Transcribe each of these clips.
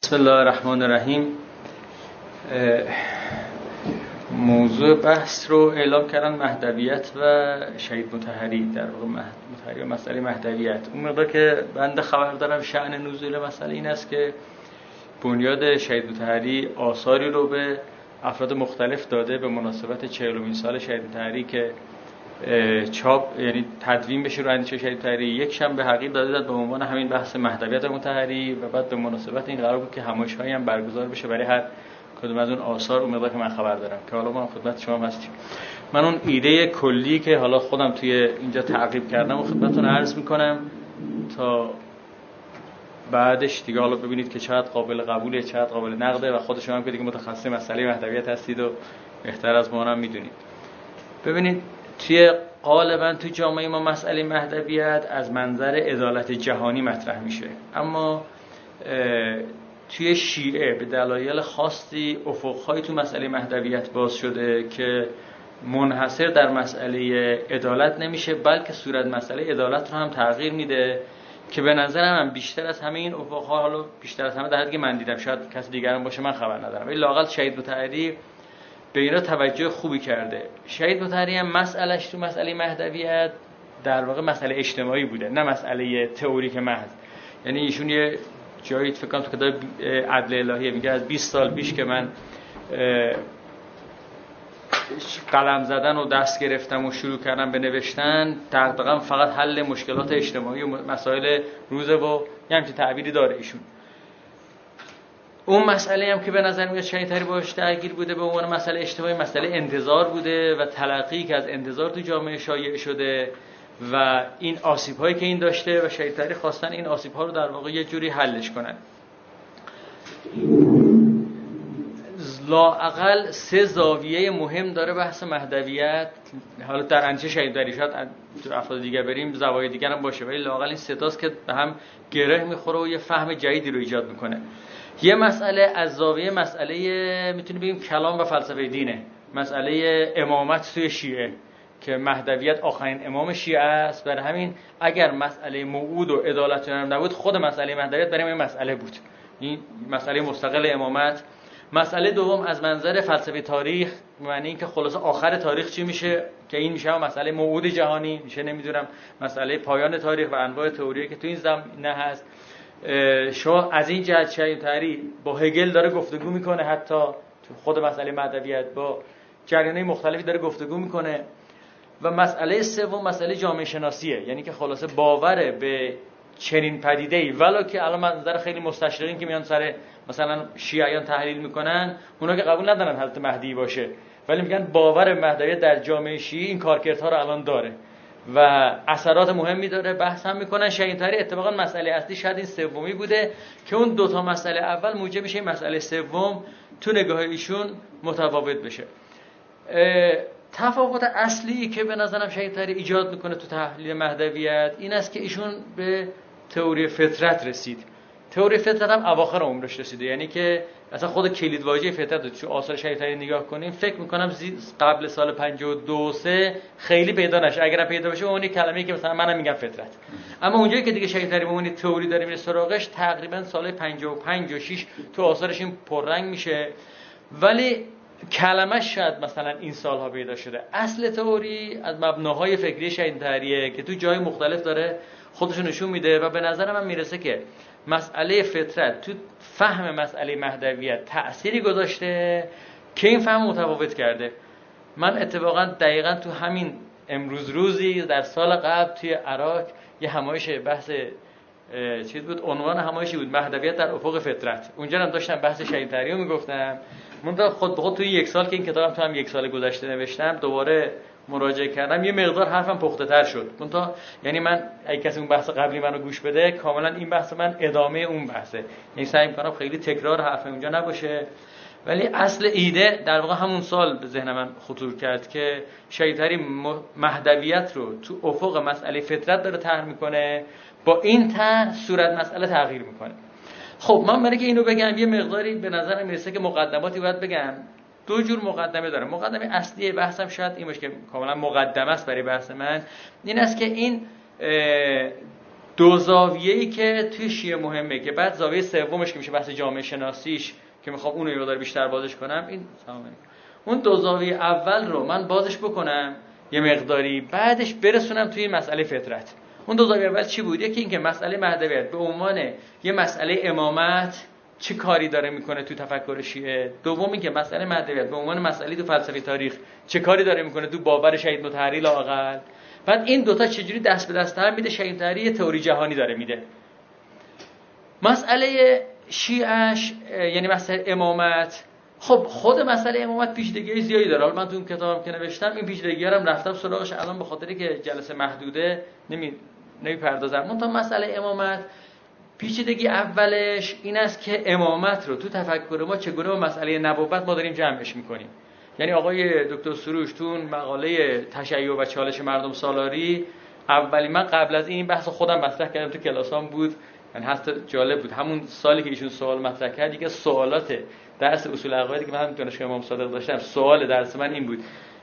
بسم الله الرحمن الرحیم. موضوع بحث رو اعلام کردن مهدویت و شهید مطهری، در واقع مطهری و مسئله مهدویت. اون مقدار که بنده خبر دارم شأن نزول مسئله این است که بنیاد شهید مطهری آثاری رو به افراد مختلف داده به مناسبت 40مین سال شهید مطهری که چاپ یعنی تدوین بشه رو اندیشه شهید مطهری. یک شنبه حقیر داده به عنوان همین بحث مهدویت مطهری و بعد به مناسبت این قرار بود که همایش‌هایی هم برگزار بشه برای هر کدوم از اون آثار. اون مقدار که من خبر دارم که حالا ما خدمت شما هستیم. من اون ایده کلی که حالا خودم توی اینجا تعقیب کردم و خدمتتون عرض میکنم تا بعدش دیگه حالا ببینید که چقدر قابل قبوله چقدر قابل نقده و خود شما هم که دیگه متخصص مسئله مهدویت هستید و بهتر از ما هم میدونید. ببینید توی غالبا تو جامعه ما مسئله مهدویت از منظر عدالت جهانی مطرح میشه، اما توی شیعه به دلایل خاصی افق‌هایی تو مسئله مهدویت باز شده که منحصر در مسئله عدالت نمیشه، بلکه صورت مسئله عدالت رو هم تغییر میده که به نظر من بیشتر از همه این افق‌ها، حالا بیشتر از همه در حدی که من دیدم، شاید کسی دیگر هم باشه من خبر ندارم، ولی لااقل شهید مطهری به اینا توجه خوبی کرده. شهید مطهری هم مسئلهش تو مسئله مهدویت در واقع مسئله اجتماعی بوده، نه مسئله تئوریک محض. یعنی ایشون یه جایی فکر کنم تو کتاب عدل الهیه میگه از 20 سال پیش که من قلم زدن و دست گرفتم و شروع کردم به نوشتن، تقریبا فقط حل مشکلات اجتماعی و مسائل روزه و یه همچین تعبیری داره ایشون. اون مسئله هم که به نظر میاد شهید مطهری باش درگیر بوده به عنوان مسئله اجتماعی، مسئله انتظار بوده و تلقی که از انتظار تو جامعه شایع شده و این آسیب‌هایی که این داشته و شهید مطهری خواستن این آسیب‌ها رو در واقع یه جوری حلش کنن. لااقل سه زاویه مهم داره بحث مهدویت. حالا در اندیشه شهید مطهری شاید تو افراد دیگه بریم زوایای دیگر هم باشه، ولی لااقل این سه تاست که به هم گره میخوره و یه فهم جدیدی رو ایجاد میکنه. یه مسئله از زاویه مسئله میتونیم بگیم کلام و فلسفه دینه، مسئله امامت توی شیعه که مهدویت آخرین امام شیعه است. برای همین اگر مسئله موعود و عدالت نبود، خود مسئله مهدویت برای این مسئله بود، این مسئله مستقل امامت. مسئله دوم از منظر فلسفه تاریخ، معنی این که خلاصه آخر تاریخ چی میشه، که این میشه مسئله موعود جهانی میشه، نمیدونم مسئله پایان تاریخ و انواع تئوری که تو این زمینه هست. شما از این جهت شهید مطهری با هگل داره گفتگو میکنه، حتی تو خود مسئله مهدویت با جریان‌های مختلفی داره گفتگو میکنه. و مسئله سوم مسئله جامعه شناسیه، یعنی که خلاصه باور به چنین پدیده‌ای، ولو که الان منظر خیلی مستشرقین که میان سر مثلا شیعیان تحلیل میکنن، اونا که قبول ندارن حضرت مهدی باشه، ولی میگن باور مهدویت در جامعه شیعی این کارکردها رو الان داره و اثرات مهمی داره، بحث هم میکنن. شهید مطهری اتفاقا مسئله اصلی شاید این سومی بوده که اون دوتا مسئله اول موجب میشه مسئله سوم تو نگاه ایشون متفاوت بشه. تفاوت اصلی که به نظرم شهید مطهری ایجاد میکنه تو تحلیل مهدویت این است که ایشون به تئوری فطرت رسید. تئوری فطرت هم اواخر عمرش رسیده، یعنی که اصلا خود کلیدواژه فطرت رو تو آثار شهید مطهری نگاه کنیم فکر میکنم قبل سال 52-3 خیلی پیدا نشه، اگرم پیدا بشه اون کلمه‌ای که مثلا منم میگم فطرت. اما اونجایی که دیگه شهید مطهری به اون تئوری داره میره سراغش تقریبا سال 55 و 6 تو آثارش این پررنگ میشه، ولی کلمه شاید مثلا این سالها پیدا شده. اصل تئوری از مبناهای فکری شهید مطهریه که تو جای مختلف داره خودشو نشون میده و به نظر من میرسه که مسئله فطرت تو فهم مسئله مهدویت تأثیری گذاشته که این فهم متفاوت کرده. من اتفاقا دقیقا تو همین امروز روزی در سال قبل توی عراق یه همایش بحث چیز بود، عنوان همایشی بود مهدویت در افق فطرت. اونجا هم داشتم بحث شهید مطهری رو میگفتم. من خود به خود توی یک سال که این کتابم تو هم یک سال گذشته نوشتم دوباره مراجعه کردم، یه مقدار حرفم پخته تر شد. یعنی من اگه کسی اون بحث قبلی منو گوش بده، کاملا این بحث من ادامه اون بحثه، یعنی سعی می‌کنم خیلی تکرار حرف اونجا نباشه، ولی اصل ایده در واقع همون سال به ذهن من خطور کرد که شهید مطهری مهدویت رو تو افق مسئله فطرت داره طرح میکنه، با این طرح صورت مسئله تغییر میکنه. خب من برای که اینو بگم یه مقداری به نظرم میرسه که مقدماتی باید بگم. دو جور مقدمه داره. مقدمه اصلی بحثم شاید این باشه که کاملا مقدمه است برای بحث من، این است که این دو زاویه‌ای که توی شیعه مهمه که بعد زاویه سومش که میشه بحث جامعه شناسیش که میخوام اون رو یه مقدار بیشتر بازش کنم، این اون دو زاویه اول رو من بازش بکنم یه مقداری، بعدش برسونم توی مسئله فطرت. اون دو زاویه اول چی بود؟ یکی این که مسئله مهدویت به عنوان یه مسئله امامت چه کاری داره میکنه تو تفکر شیعه، دوم این که مسئله مهدویت به عنوان مسئله تو فلسفه تاریخ چه کاری داره میکنه تو باور شهید مطهری لااقل. بعد این دوتا چجوری دست به دست هم میده؟ شهید مطهری یه تئوری جهانی داره میده. مسئله شیعهش یعنی مسئله امامت، خب خود مسئله امامت پیچیدگی زیادی داره. من تو اون کتابم که نوشتم این پیچیدگی‌ها رو رفتم سراغش، الان به خاطری که جلسه محدوده نمیپردازم. من تا مسئله امامت پیچیدگی اولش این است که امامت رو تو تفکر ما چگونه با مسئله نبوت ما داریم جمعش میکنیم. یعنی آقای دکتر سروش تو اون مقاله تشیع و چالش مردم سالاری اولی، من قبل از این بحث خودم مطرح کردم تو کلاسام بود، یعنی حتی جالب بود همون سالی که ایشون سوال مطرح کرد دیگه سوالات درس اصول عقاید که من دانشگاه امام صادق داشتم، سوال درس من این بود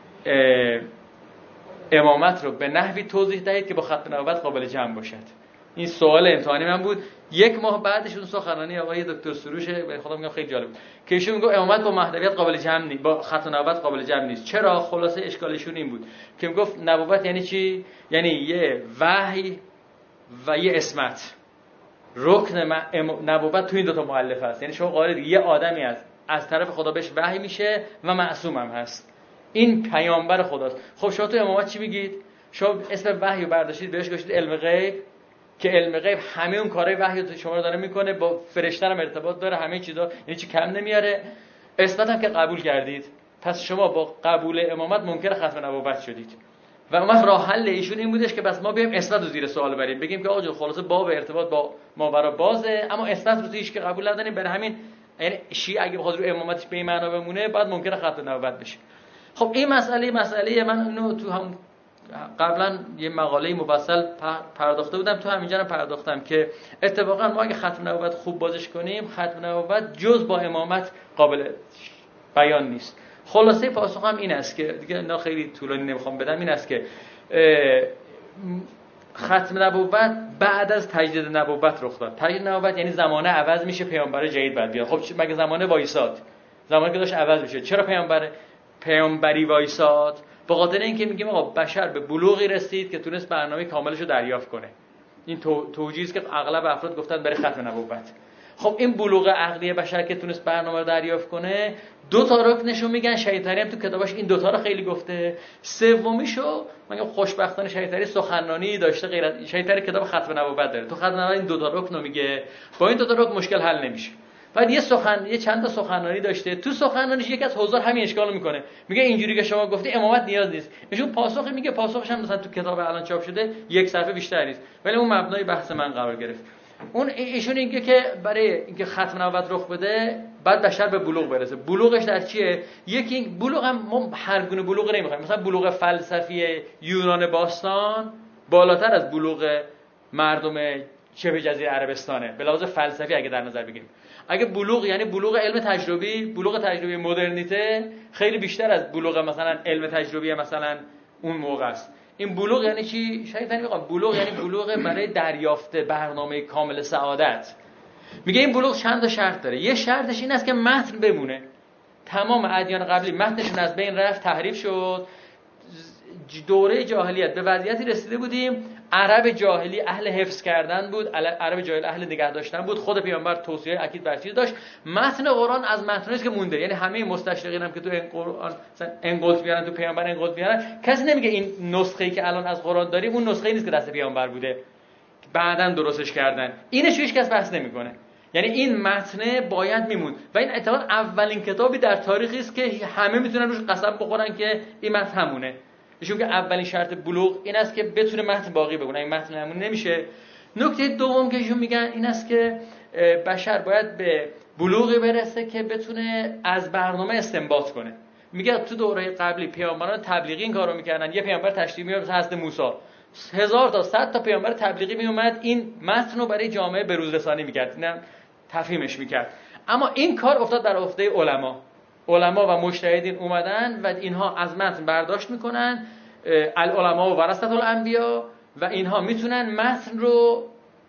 امامت رو به نحوی توضیح دهید که با ختم نبوت قابل جمع باشد. این سوال امتحانی من بود. یک ماه بعدش اون سخنرانی آقای دکتر سروش به خودم میگم خیلی جالب بود که ایشون میگه امامت با مهدویت قابل جمع نیست، با ختم نبوت قابل جمع نیست. چرا؟ خلاصه اشکالشون این بود که میگفت نبوت یعنی چی؟ یعنی یه وحی و یه اسمت. رکن نبوت تو این دو تا مؤلفه است. یعنی شما قائل یه آدمی از طرف خدا بهش وحی میشه و معصوم هم هست، این پیامبر خداست. خب شما تو امامت چی میگید؟ شما اسم وحی رو برداشتید بهش گذاشتید علم غیب، که علم غیب همه اون کارهای وحی رو شما رو داره میکنه، با فرشته هم ارتباط داره، همه چیزا، یعنی چی کم نمیاره. اسمت هم که قبول کردید، پس شما با قبول امامت منکر ختم نبوت شدید. و اون راه حل ایشون این بودش که بس ما بیایم اسمت رو زیر سوال بریم، بگیم که آقا جون خلاصه باب ارتباط با ماورا بازه، اما اسمت رو هیچ که قبول نداریم. برای همین یعنی شیعه اگه بخواد رو امامتش به این معنا بمونه بعد منکر ختم نبوت بشه. خب این مسئله من اینو تو هم قبلا یه مقاله مفصل پرداخته بودم، تو همینجا هم پرداختم که اتفاقا ما اگه ختم نبوت خوب بازش کنیم، ختم نبوت جز با امامت قابل بیان نیست. خلاصه پاسخ هم این است که دیگه نه خیلی طولانی نمیخوام بدم، این است که ختم نبوت بعد از تجدید نبوت رخ داد. تجدید نبوت یعنی زمانه عوض میشه، پیامبر جدید بعد بیاد. خب مگه زمانه وایساد؟ زمانی که داشت عوض میشه. چرا پیامبری وایساد؟ به خاطر اینکه میگیم آقا بشر به بلوغی رسید که تونست برنامه کاملش رو دریافت کنه. این توجیهی است که اغلب افراد گفتن برای ختم نبوت. خب این بلوغ عقلی بشر که تونست برنامه رو دریافت کنه، دو تا رکنشو میگن. شهیدطری هم تو کتاباش این دوتا رو خیلی گفته. سومیشو میگم خوشبختانه شهیدطری سخنرانی داشته، غیر از شهیدطری کتاب ختم نبوت داره، تو ختم نبوت این دو تا رکن رو میگه. با این دو تا رکن مشکل حل نمیشه. بعد یه چند تا سخنرانی داشته، تو سخنرانیش یکی از حضار همین اشکالو میکنه، میگه اینجوری که شما گفتی امامت نیاز نیست. ایشون پاسخی میگه، پاسخش هم مثلا تو کتاب الان چاپ شده یک صفحه بیشتر نیست، ولی اون مبنای بحث من قرار گرفت. اون ایشون میگه که برای اینکه ختم نبوت رخ بده بعد بشر به بلوغ برسه. بلوغش در چیه؟ یکی این بلوغ هم ما هر گونه بلوغ نمیخوایم. مثلا بلوغ فلسفی یونان باستان بالاتر از بلوغ مردم شبه جزیره عربستانه به لحاظ فلسفی اگه در نظر بگیریم. اگه بلوغ یعنی بلوغ علم تجربی، بلوغ تجربی مدرنیته خیلی بیشتر از بلوغ مثلا علم تجربی مثلا اون موقع است. این بلوغ یعنی چی؟ شاید میگم بلوغ یعنی بلوغ برای دریافت برنامه کامل سعادت. میگه این بلوغ چند تا شرط داره. یه شرطش این است که متن بمونه. تمام ادیان قبلی متنشون از بین رفت، تحریف شد. دوره جاهلیت به وضعیتی رسیده بودیم عرب جاهلی اهل حفظ کردن بود، عرب جاهلی اهل نگه داشتن بود. خود پیامبر توصیه اکید بر چیز داشت. متن قرآن از متنایی که مونده، یعنی همه مستشرقین هم که تو قرآن مثلا انقلت میارن، تو پیامبر انقلت میارن، کسی نمیگه این نسخه‌ای که الان از قرآن داریم اون نسخه‌ای نیست که دست پیامبر بوده، بعداً درستش کردن. اینش هیچ کس بحث نمیکنه. یعنی این متن باید میموند و این اتفاقا اولین کتابی در تاریخی است که همه میتونن روش قسم بخورن که این متن همونه. چون که اولین شرط بلوغ این است که بتونه متن باقی بمونه. این متن همون نمیشه. نکته دوم که ایشون میگن این است که بشر باید به بلوغی برسه که بتونه از برنامه استنباط کنه. میگه تو دوره قبلی پیامبران تبلیغی این کارو میکردن. یه پیامبر تشریع میاد مثل حضرت موسی، 1000 تا 100 تا پیامبر تبلیغی میومد این متن رو برای جامعه بروز رسانی میکرد، اینم تفهیمش میکرد. اما این کار افتاد در عهده علما و مجتهدین اومدن و اینها از متن برداشت میکنن. العلماء و ورثة الانبیاء، و اینها میتونن متن رو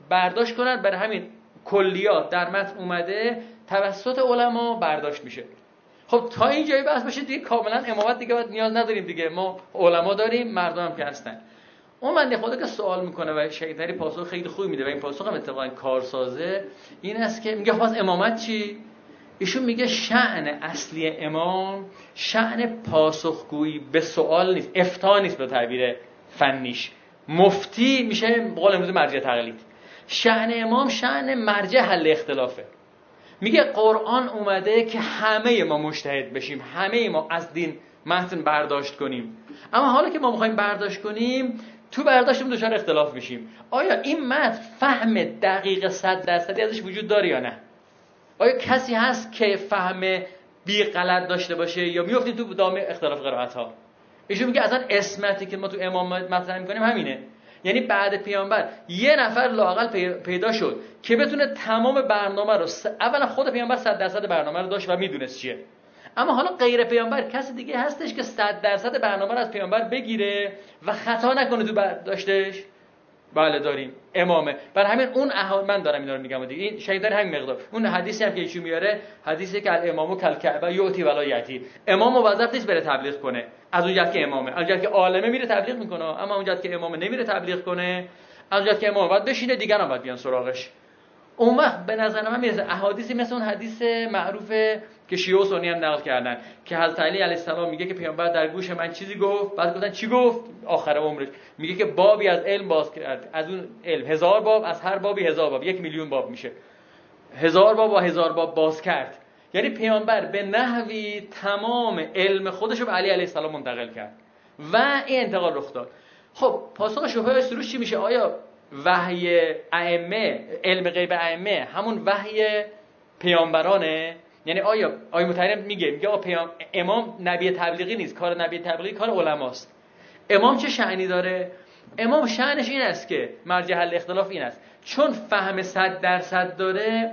برداشت کنند. برای همین کلیات در متن اومده توسط علما برداشت میشه. خب تا این جایی بحث بشه دیگه کاملا امامت دیگه باید نیاز نداریم دیگه، ما علما داریم، مردم هم که هستن. اون بنده خدا که سوال میکنه و شیطانی پاسخ خیلی خوبی میده و این پاسخ هم اتفاقا کارسازه، این است که میگه پس امامت چی؟ ایشون میگه شأن اصلی امام شأن پاسخگویی به سوال نیست، افتاء نیست به تعبیر فنیش. مفتی میشه بقول امروز مرجع تقلید. شأن امام شأن مرجع حل اختلافه. میگه قرآن اومده که همه ما مجتهد بشیم، همه ما از دین متن برداشت کنیم، اما حالا که ما میخوایم برداشت کنیم تو برداشتمون دچار اختلاف میشیم. آیا این متن فهم دقیق 100% ازش وجود داره یا نه؟ آیا کسی هست که فهم بی غلط داشته باشه یا میافتیم تو دام اختلاف قرائت ها؟ ایشون میگه اصلا اسمتی که ما تو امامت مطرح میکنیم همینه، یعنی بعد پیامبر یه نفر لااقل پیدا شد که بتونه تمام برنامه رو اولا خود پیامبر 100% برنامه رو داشت و میدونست چیه، اما حالا غیر پیامبر کسی دیگه هستش که 100% برنامه رو از پیامبر بگیره و خطا نکنه تو برداشتش؟ بله داریم، امامه. برای همین اون من دارم اینا رو میگم دیگه، این شیطان همین مقدار. اون حدیثی هم که ایشون میاره، حدیثی که الامام کالکعبه یؤتی ولا یأتی، امام موظف نیست بره تبلیغ کنه از اون جهت که امامه، از اون جهت که عالمه میره تبلیغ میکنه، اما اون جهت که امام نمیره تبلیغ کنه، از اون جهت که امام باید بشینه دیگران باید بیان سراغش. اون وقت به نظر من میرسه احادیثی مثل اون حدیث معروف که شیعه و سنی هم نقل کردن که حضرت علی علیه السلام میگه که پیامبر در گوش من چیزی گفت، بعد گفتن چی گفت؟ آخر عمرش میگه که بابی از علم باز کرد، از اون علم 1000 باب، از هر بابی 1000 باب، 1,000,000 باب میشه، 1000 باب و 1000 باب باز کرد. یعنی پیامبر به نحوی تمام علم خودش رو به علی علیه السلام منتقل کرد و این انتقال رخ داد. خب پاسخ شبهه سروش چی میشه؟ آیا وحی ائمه، علم غیب ائمه همون وحی پیامبرانه؟ یعنی آیا مطهری میگه امام نبی تبلیغی نیست، کار نبی تبلیغی کار علماست. امام چه شأنی داره؟ امام شأنش این است که مرجع حل اختلاف این است، چون فهم 100% داره،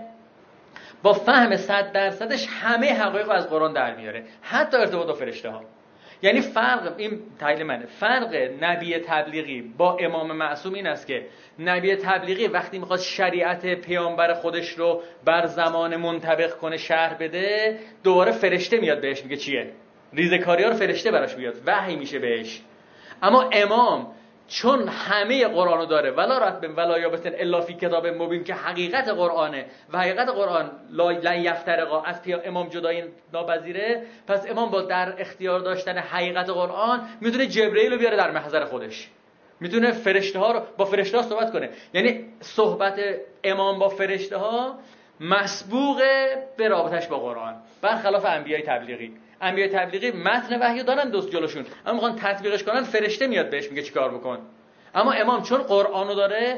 با فهم 100%ش همه حقایق از قرآن در میاره، حتی ارتباط با فرشته ها. یعنی فرق، این تحلیل منه، فرق نبی تبلیغی با امام معصوم این است که نبی تبلیغی وقتی میخواد شریعت پیامبر خودش رو بر زمان منطبق کنه، شرح بده، دوباره فرشته میاد بهش میگه چیه، ریزکاری ها رو فرشته براش میاد، وحی میشه بهش. اما امام چون همه قرآن رو داره، ولا رتب ولا یابتن الا فی کتاب مبین، که حقیقت قرآنه و حقیقت قرآن لن یفترقا، از امام جدایی ناپذیره، پس امام با در اختیار داشتن حقیقت قرآن میتونه جبرئیل رو بیاره در محضر خودش، میتونه فرشته ها رو با فرشته ها صحبت کنه. یعنی صحبت امام با فرشته ها مسبوق به رابطش با قرآن، برخلاف انبیای تبلیغی. انبیای تبلیغی متن وحی دارن دوست جلوشون، اما میخوان تطبیقش کنن، فرشته میاد بهش میگه چیکار بکن. اما امام چون قرآنو داره،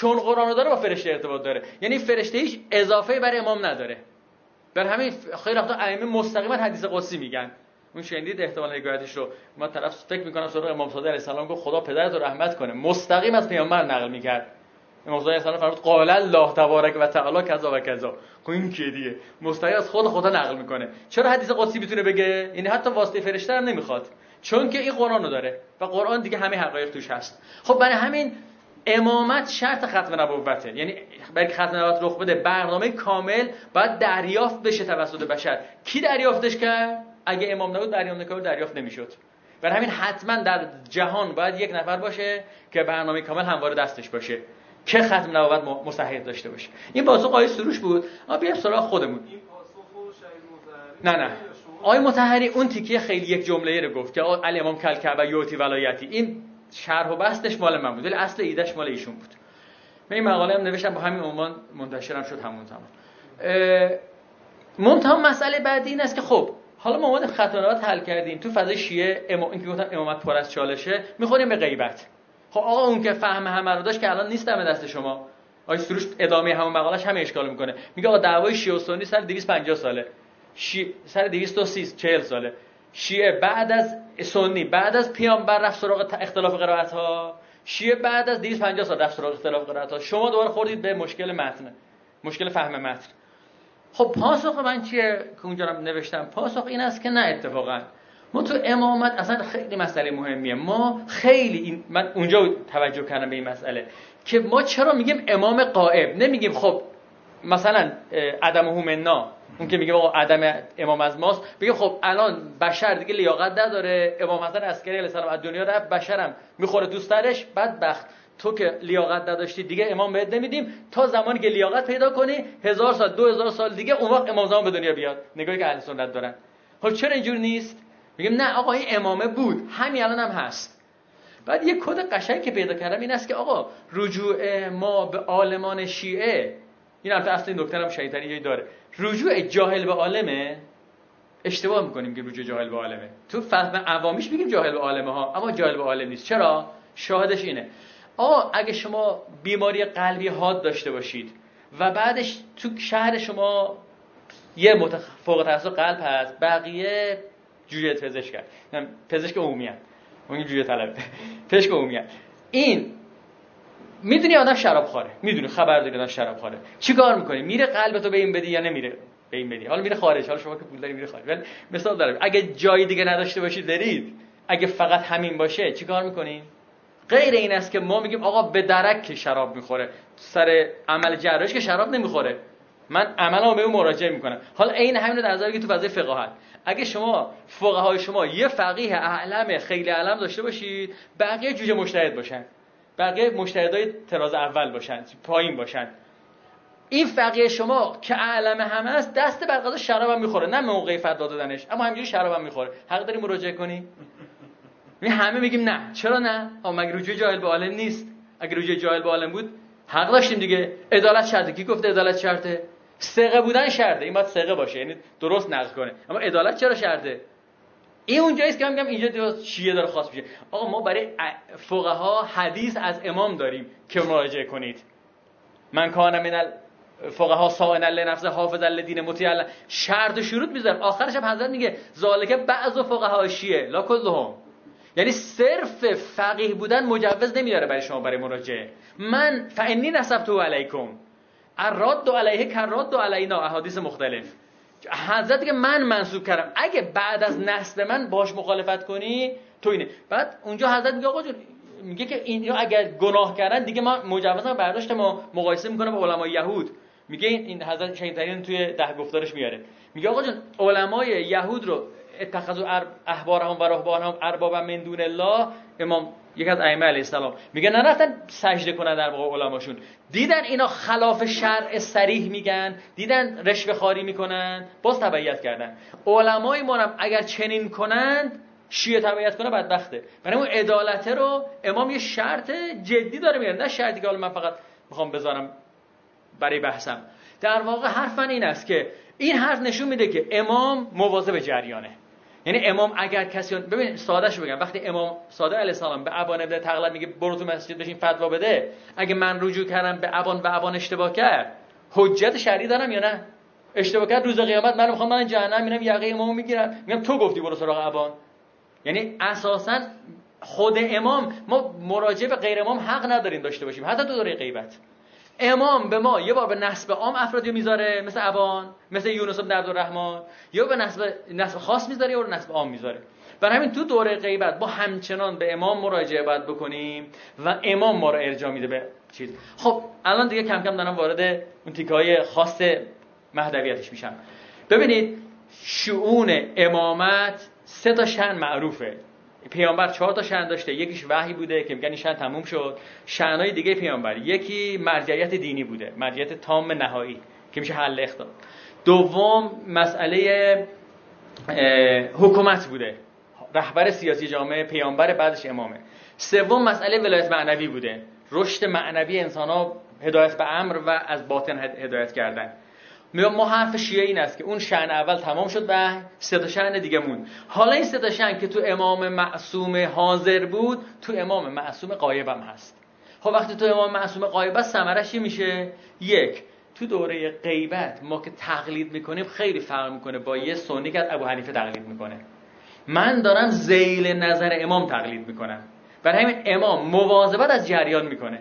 با فرشته ارتباط داره، یعنی فرشته هیچ اضافه‌ای برای امام نداره. در همین خیلی وقتا ائمه مستقیما حدیث قدسی میگن، اون شنیدید احتمال حکایتش رو، ما طرف فکر میکنم سراغ امام صادق علیه السلام گفت خدا پدرت رو رحمت کنه، مستقیم از پیامبر نقل میکرد. امام صادق علیه السلام فرمود قال الله تبارک و تعالی کذا و کذا. این کیه دیگه؟ مستقیم از خدا نقل میکنه. چرا حدیث قدسی میتونه بگه؟ یعنی حتی واسطه فرشته هم نمیخواد، چون که این قرآن رو داره و قرآن دیگه همه حقایق توش هست. خب برای همین امامت شرط ختم نبوته، یعنی برای ختم نبوت رخ بده برنامه کامل باید دریافت بشه توسط بشر. کی دریافتش کرد؟ اگه امام نبود دریافت نمیشد. برای همین حتما در جهان باید یک نفر باشه که برنامه کامل همواره دستش باشه که ختم نبوت مستحق داشته باشه. این پاسخ آیه سروش بود. ما بیایم سراغ خودمون. این پاسخو شهید مطهری نه آیه مطهری اون تیکیه خیلی یک جمله رو گفت که الامام کالکعبه یؤتی ولایتی، این شرح و بستش مال من بود ولی اصل ایدهش مال ایشون بود. من این مقاله هم نوشتم با همین عنوان منتشرم شد همون زمان. منتها مسئله بعدی این است که خب حالا ما اومدیم ختم نبوت حل کردیم، تو فضای شیعه این که گفتن امامت پر از چالشه، میخوریم به غیبت. خب آقا اون که فهم همه رو داشت که الان نیست دم دست شما. آقای سروش ادامه همون مقالهش همین اشکال میکنه، میگه آقا دعوای شیعه و سنی سال 250 ساله، سال 240 ساله، شیعه بعد از سنی بعد از پیامبر رفت سراغ اختلاف قرائت ها، شیعه بعد از 250 سال رفت سراغ اختلاف قرائت ها، شما دوباره خوردید به مشکل فهم متن. خب پاسخ من چیه که اونجا نوشتم؟ پاسخ این است که نه، اتفاقا ما تو امامت اصلا خیلی مسئله مهمیه. ما خیلی من اونجا توجه کردم به این مسئله که ما چرا میگیم امام غائب، نمیگیم خب مثلا عدمه منا، اون که میگه آقا عدم امام از ماست، بگیم خب الان بشر دیگه لیاقت نداره، امام حسن عسکری علیه السلام از دنیا رفت، بشرم میخوره دوسترش، بدبخت تو که لیاقت نداشتی دیگه امام بهت نمیدیم، تا زمانی که لیاقت پیدا کنی 1000 سال 2000 سال دیگه اون وقت امام زمان به دنیا بیاد. نگاهی که اهل سنت دارن. خب چرا اینجور نیست؟ میگم نه آقا این امامه بود، همین الان هم هست. بعد یه کد قشنگ که پیدا کردم این است که آقا رجوع ما به عالمان شیعه، این البته اصل این دکترم شیطانی جایی داره، رجوع جاهل به عالمه. اشتباه میکنیم که رجوع جاهل به عالمه. تو فهم عوامیش میگیم جاهل به عالمه ها، اما جاهل به عالم نیست. چرا؟ شاهدش اینه آقا اگه شما بیماری قلبی حاد داشته باشید و بعدش تو شهر شما یه فوق تخصص قلب هست، بقیه جوجه پزشک هست، پزشک عمومی هست، اون جوجه طلبه پزشک عمومی هست، این میدونی آدم شراب خواره، میدونی خبر داری آدم شراب خواره، چیکار میکنی؟ میره قلبتو به این بدی یا نمیره به این بدی؟ حالا میره خارج، حالا شما که پول داری میره خارج، ولی مثال دارم اگه جای دیگه نداشته باشید برید، اگه فقط همین باشه چیکار میکنین؟ غیر این است که ما میگیم آقا به درک که شراب میخوره، سر عمل جراحی که شراب نمیخوره، من عملمو به اون مراجعه میکنم. حالا عین همین رو در نظر بگیرید تو فضای فقاهت، اگه شما فقهای شما یه فقیه اعلم خیلی اعلم داشته باشید، بقیه جوجه مجتهد باشن، بقیه مجتهدای طراز اول باشن، پایین باشن، این فقیه شما که اعلم همه است دست بر قضا شراب هم میخوره، نه موقع فتوا دادنش، اما همینجوری شراب هم میخوره، حق داری مراجعه کنی؟ می همه میگیم نه. چرا نه؟ مگه رجوع جاهل به عالم نیست؟ اگه رجوع جاهل به عالم بود حق داشتیم دیگه. عدالت شرطه. کی گفته عدالت شرطه؟ ثقه بودن شرطه، این باید ثقه باشه، یعنی درست نقل کنه. اما عدالت چرا شرطه؟ این اونجاییست که من میگم اینجا شیعه داره خاص میشه. آقا ما برای فقها حدیث از امام داریم که مراجعه کنید. من کان من الفقها صائنا لنفسه حافظا لدین مطیع، شرط و شروط میذاره، آخرش هم حضرت میگه ذالک بعض فقها شیعه لا کلهم، یعنی صرف فقیه بودن مجوز نمیاره برای شما برای مراجعه. من فانی نسبت علیکم الرد علیه کرد علینا، احادیث مختلف. حضرت که من منسوب کردم، اگه بعد از نسل من باش مخالفت کنی تو اینه. بعد اونجا حضرت میگه آقا جون، میگه که اینا اگر گناه کردن دیگه ما مجوزا برداشت، ما مقایسه میکنه با علمای یهود. میگه این حضرت شیطانی توی 10 گفتارش میاره، میگه آقا جون علمای یهود رو اتخذوا احبارهم و رهبانهم اربابا من دون الله، امام یک از ائمه علیه السلام میگه نرفتن سجده کنن در واقع علماشون، دیدن اینا خلاف شرع صریح میگن، دیدن رشوه خواری میکنن، باز تبعیت کردن. علمای ما هم اگر چنین کنند شیعه تبعیت کنه بدبخته. برای اون عدالت رو امام یه شرط جدی داره میگه، نه شرطی که حالا من فقط میخوام بذارم برای بحثم. در واقع حرف من این است که این حرف نشون میده که امام مواظب جریانه. یعنی امام اگر کسی ببین سادهش بگم، وقتی امام صادق علیه السلام به ابان ابن تغلب میگه برو تو مسجد بشین فتوا بده، اگه من رجوع کردم به ابان اشتباه کرد، حجت شرعی دارم یا نه؟ اشتباه کرد روز قیامت من میخوام من جهنم میرم یقه امامو میگیرم، میگم تو گفتی برو سراغ ابان. یعنی اساسا خود امام، ما مراجعه به غیر امام حق نداریم داشته باشیم، حتی تو دوره غیبت. امام به ما یه بار به نسب عام افرادی میذاره مثل ابان، مثل یونس بن عبدالرحمن، یا به نسب خاص میذاره یا به نسب عام میذاره. برای همین تو دوره غیبت ما همچنان به امام مراجعه باید بکنیم و امام ما رو ارجاع میده به چیز. خب الان دیگه کم کم دارم وارد اون تیکه‌های خاص مهدویتش میشم. ببینید شؤون امامت 3 تا شأن معروفه. پیامبر 4 تا شأن داشته، یکیش وحی بوده که میگن این شأن تموم شد. شأن‌های دیگه پیامبر، یکی مرجعیت دینی بوده، مرجعیت تام نهایی که میشه حل اختلاف. دوم مسئله حکومت بوده، رهبر سیاسی جامعه، پیامبر بعدش امامه. سوم مسئله ولایت معنوی بوده، رشد معنوی انسان‌ها، هدایت به امر و از باطن هدایت کردن. ما حرف شیعه این است که اون شأن اول تمام شد و 3 تا شأن دیگه موند. حالا این 3 تا شأن که تو امام معصوم حاضر بود، تو امام معصوم غایب هم هست. خب وقتی تو امام معصوم غایب است ثمرش چی میشه؟ یک، تو دوره غیبت ما که تقلید میکنیم خیلی فرق میکنه با یه سنی که از ابو حنیفه تقلید میکنه. من دارم ذیل نظر امام تقلید میکنم، برای همین امام مواظبت از جریان میکنه.